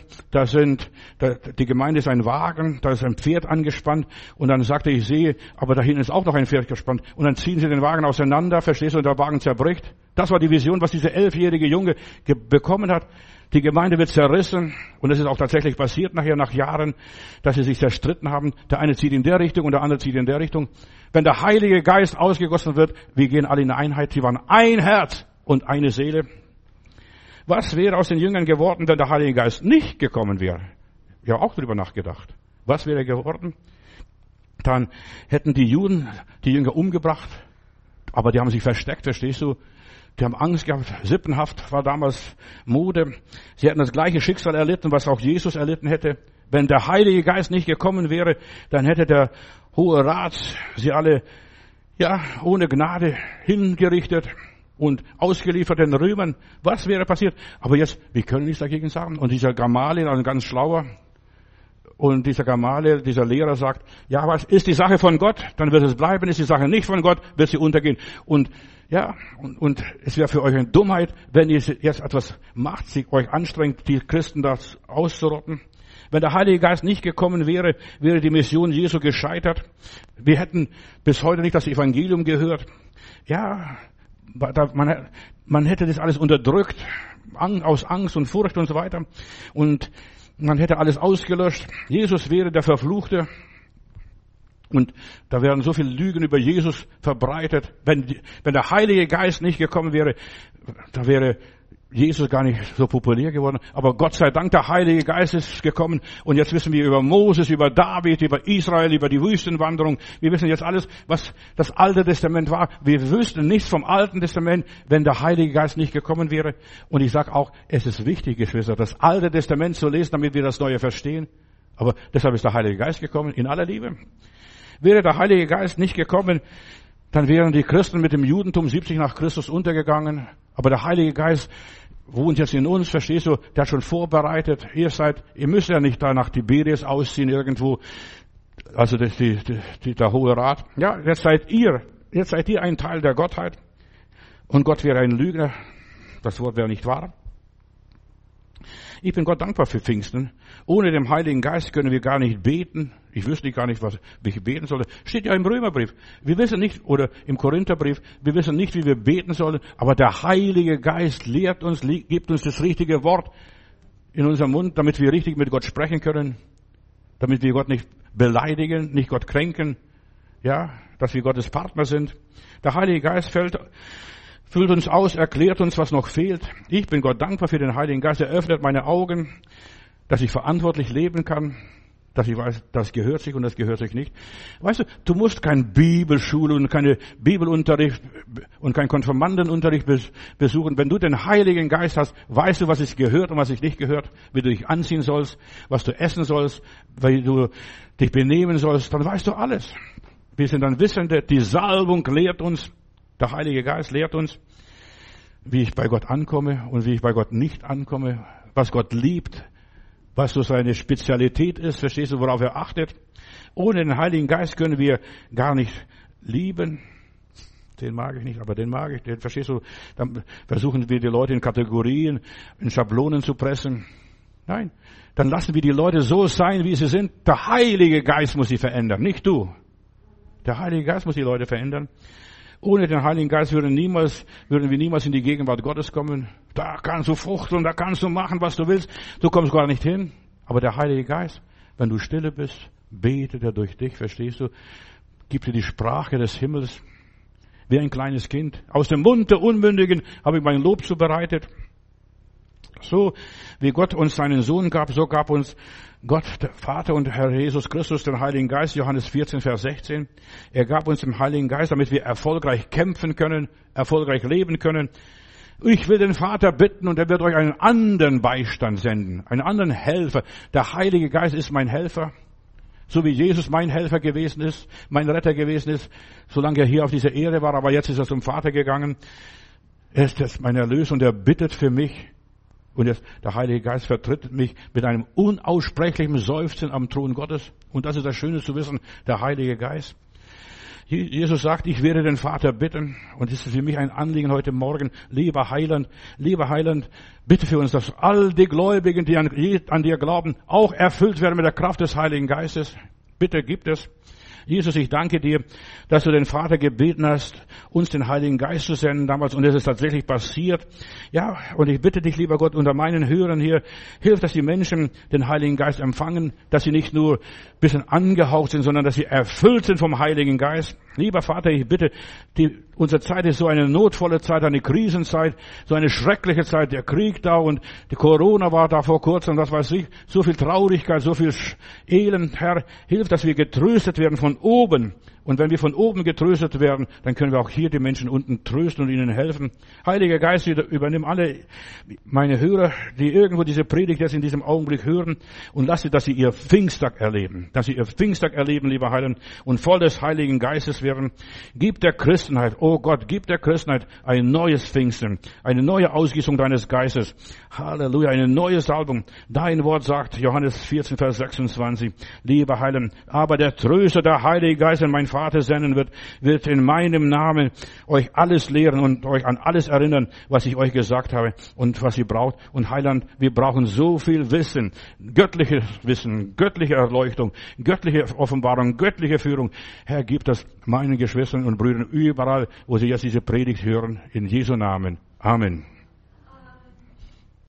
Die Gemeinde ist ein Wagen. Da ist ein Pferd angespannt. Und dann sagt er, ich sehe, aber da hinten ist auch noch ein Pferd gespannt. Und dann ziehen sie den Wagen auseinander. Verstehst du? Und der Wagen zerbricht. Das war die Vision, was dieser 11-jährige Junge bekommen hat. Die Gemeinde wird zerrissen. Und es ist auch tatsächlich passiert nachher, nach Jahren, dass sie sich zerstritten haben. Der eine zieht in der Richtung und der andere zieht in der Richtung. Wenn der Heilige Geist ausgegossen wird, wir gehen alle in Einheit. Sie waren ein Herz und eine Seele. Was wäre aus den Jüngern geworden, wenn der Heilige Geist nicht gekommen wäre? Ich habe auch darüber nachgedacht. Was wäre geworden? Dann hätten die Juden die Jünger umgebracht. Aber die haben sich versteckt, verstehst du? Die haben Angst gehabt. Sippenhaft war damals Mode. Sie hätten das gleiche Schicksal erlitten, was auch Jesus erlitten hätte. Wenn der Heilige Geist nicht gekommen wäre, dann hätte der Hohe Rat sie alle, ohne Gnade hingerichtet und ausgeliefert den Römern. Was wäre passiert? Aber jetzt, wir können nichts dagegen sagen. Und dieser Gamaliel, ein ganz schlauer, und dieser Gamaliel, dieser Lehrer sagt, ja, was ist die Sache von Gott? Dann wird es bleiben. Ist die Sache nicht von Gott, wird sie untergehen. Und es wäre für euch eine Dummheit, wenn ihr jetzt etwas macht, sich euch anstrengt, die Christen das auszurotten. Wenn der Heilige Geist nicht gekommen wäre, wäre die Mission Jesu gescheitert. Wir hätten bis heute nicht das Evangelium gehört. Ja, man hätte das alles unterdrückt, aus Angst und Furcht und so weiter. Und man hätte alles ausgelöscht. Jesus wäre der Verfluchte. Und da wären so viele Lügen über Jesus verbreitet. Wenn der Heilige Geist nicht gekommen wäre, da wäre Jesus gar nicht so populär geworden. Aber Gott sei Dank, der Heilige Geist ist gekommen. Und jetzt wissen wir über Moses, über David, über Israel, über die Wüstenwanderung. Wir wissen jetzt alles, was das Alte Testament war. Wir wüssten nichts vom Alten Testament, wenn der Heilige Geist nicht gekommen wäre. Und ich sage auch, es ist wichtig, Geschwister, das Alte Testament zu lesen, damit wir das Neue verstehen. Aber deshalb ist der Heilige Geist gekommen, in aller Liebe. Wäre der Heilige Geist nicht gekommen, dann wären die Christen mit dem Judentum 70 nach Christus untergegangen. Aber der Heilige Geist wohnt jetzt in uns, verstehst du? Der hat schon vorbereitet. Ihr müsst ja nicht da nach Tiberias ausziehen irgendwo. Also der Hohe Rat. Ja, jetzt seid ihr ein Teil der Gottheit. Und Gott wäre ein Lügner. Das Wort wäre nicht wahr. Ich bin Gott dankbar für Pfingsten. Ohne den Heiligen Geist können wir gar nicht beten. Ich wüsste gar nicht, wie ich beten sollte. Steht ja im Römerbrief. Wir wissen nicht, oder im Korintherbrief, wir wissen nicht, wie wir beten sollen. Aber der Heilige Geist lehrt uns, gibt uns das richtige Wort in unserem Mund, damit wir richtig mit Gott sprechen können. Damit wir Gott nicht beleidigen, nicht Gott kränken. Ja, dass wir Gottes Partner sind. Der Heilige Geist füllt uns aus, erklärt uns, was noch fehlt. Ich bin Gott dankbar für den Heiligen Geist. Er öffnet meine Augen, dass ich verantwortlich leben kann, dass ich weiß, das gehört sich und das gehört sich nicht. Weißt du musst keine Bibelschule und keine Bibelunterricht und keinen Konfirmandenunterricht besuchen. Wenn du den Heiligen Geist hast, weißt du, was sich gehört und was sich nicht gehört, wie du dich anziehen sollst, was du essen sollst, wie du dich benehmen sollst, dann weißt du alles. Wir sind dann Wissende. Die Salbung lehrt uns, der Heilige Geist lehrt uns, wie ich bei Gott ankomme und wie ich bei Gott nicht ankomme, was Gott liebt, was so seine Spezialität ist, verstehst du, worauf er achtet. Ohne den Heiligen Geist können wir gar nicht lieben. Den mag ich nicht, aber den mag ich. Den, verstehst du, dann versuchen wir die Leute in Kategorien, in Schablonen zu pressen. Nein, dann lassen wir die Leute so sein, wie sie sind. Der Heilige Geist muss sie verändern, nicht du. Der Heilige Geist muss die Leute verändern. Ohne den Heiligen Geist würden wir niemals in die Gegenwart Gottes kommen. Da kannst du fuchteln, da kannst du machen, was du willst. Du kommst gar nicht hin. Aber der Heilige Geist, wenn du stille bist, betet er durch dich, verstehst du? Gibt dir die Sprache des Himmels. Wie ein kleines Kind. Aus dem Mund der Unmündigen habe ich mein Lob zubereitet. So wie Gott uns seinen Sohn gab, so gab uns Gott, der Vater und Herr Jesus Christus, den Heiligen Geist, Johannes 14, Vers 16. Er gab uns den Heiligen Geist, damit wir erfolgreich kämpfen können, erfolgreich leben können. Ich will den Vater bitten und er wird euch einen anderen Beistand senden, einen anderen Helfer. Der Heilige Geist ist mein Helfer. So wie Jesus mein Helfer gewesen ist, mein Retter gewesen ist, solange er hier auf dieser Erde war, aber jetzt ist er zum Vater gegangen. Er ist jetzt mein Erlöser und er bittet für mich. Und jetzt, der Heilige Geist vertritt mich mit einem unaussprechlichen Seufzen am Thron Gottes. Und das ist das Schöne zu wissen, der Heilige Geist. Jesus sagt, ich werde den Vater bitten. Und das ist für mich ein Anliegen heute Morgen. Lieber Heiland, bitte für uns, dass all die Gläubigen, die an dir glauben, auch erfüllt werden mit der Kraft des Heiligen Geistes. Bitte gib es. Jesus, ich danke dir, dass du den Vater gebeten hast, uns den Heiligen Geist zu senden damals. Und es ist tatsächlich passiert. Ja, und ich bitte dich, lieber Gott, unter meinen Hörern hier, hilf, dass die Menschen den Heiligen Geist empfangen, dass sie nicht nur ein bisschen angehaucht sind, sondern dass sie erfüllt sind vom Heiligen Geist. Lieber Vater, ich bitte, unsere Zeit ist so eine notvolle Zeit, eine Krisenzeit, so eine schreckliche Zeit. Der Krieg da und die Corona war da vor kurzem, was weiß ich, so viel Traurigkeit, so viel Elend. Herr, hilf, dass wir getröstet werden von oben. Und wenn wir von oben getröstet werden, dann können wir auch hier die Menschen unten trösten und ihnen helfen. Heiliger Geist, übernimm alle meine Hörer, die irgendwo diese Predigt jetzt in diesem Augenblick hören und lass sie, dass sie ihr Pfingsttag erleben. Dass sie ihr Pfingsttag erleben, lieber Heiland, und voll des Heiligen Geistes werden. Gib der Christenheit, oh Gott, gib der Christenheit ein neues Pfingsten, eine neue Ausgießung deines Geistes. Halleluja, eine neue Salbung. Dein Wort sagt, Johannes 14, Vers 26, lieber Heiland, aber der Tröster, der Heilige Geist, den mein Vater senden wird in meinem Namen euch alles lehren und euch an alles erinnern, was ich euch gesagt habe und was ihr braucht. Und Heiland, wir brauchen so viel Wissen, göttliche Erleuchtung, göttliche Offenbarung, göttliche Führung. Herr, gib das meinen Geschwistern und Brüdern überall, wo sie jetzt diese Predigt hören, in Jesu Namen. Amen.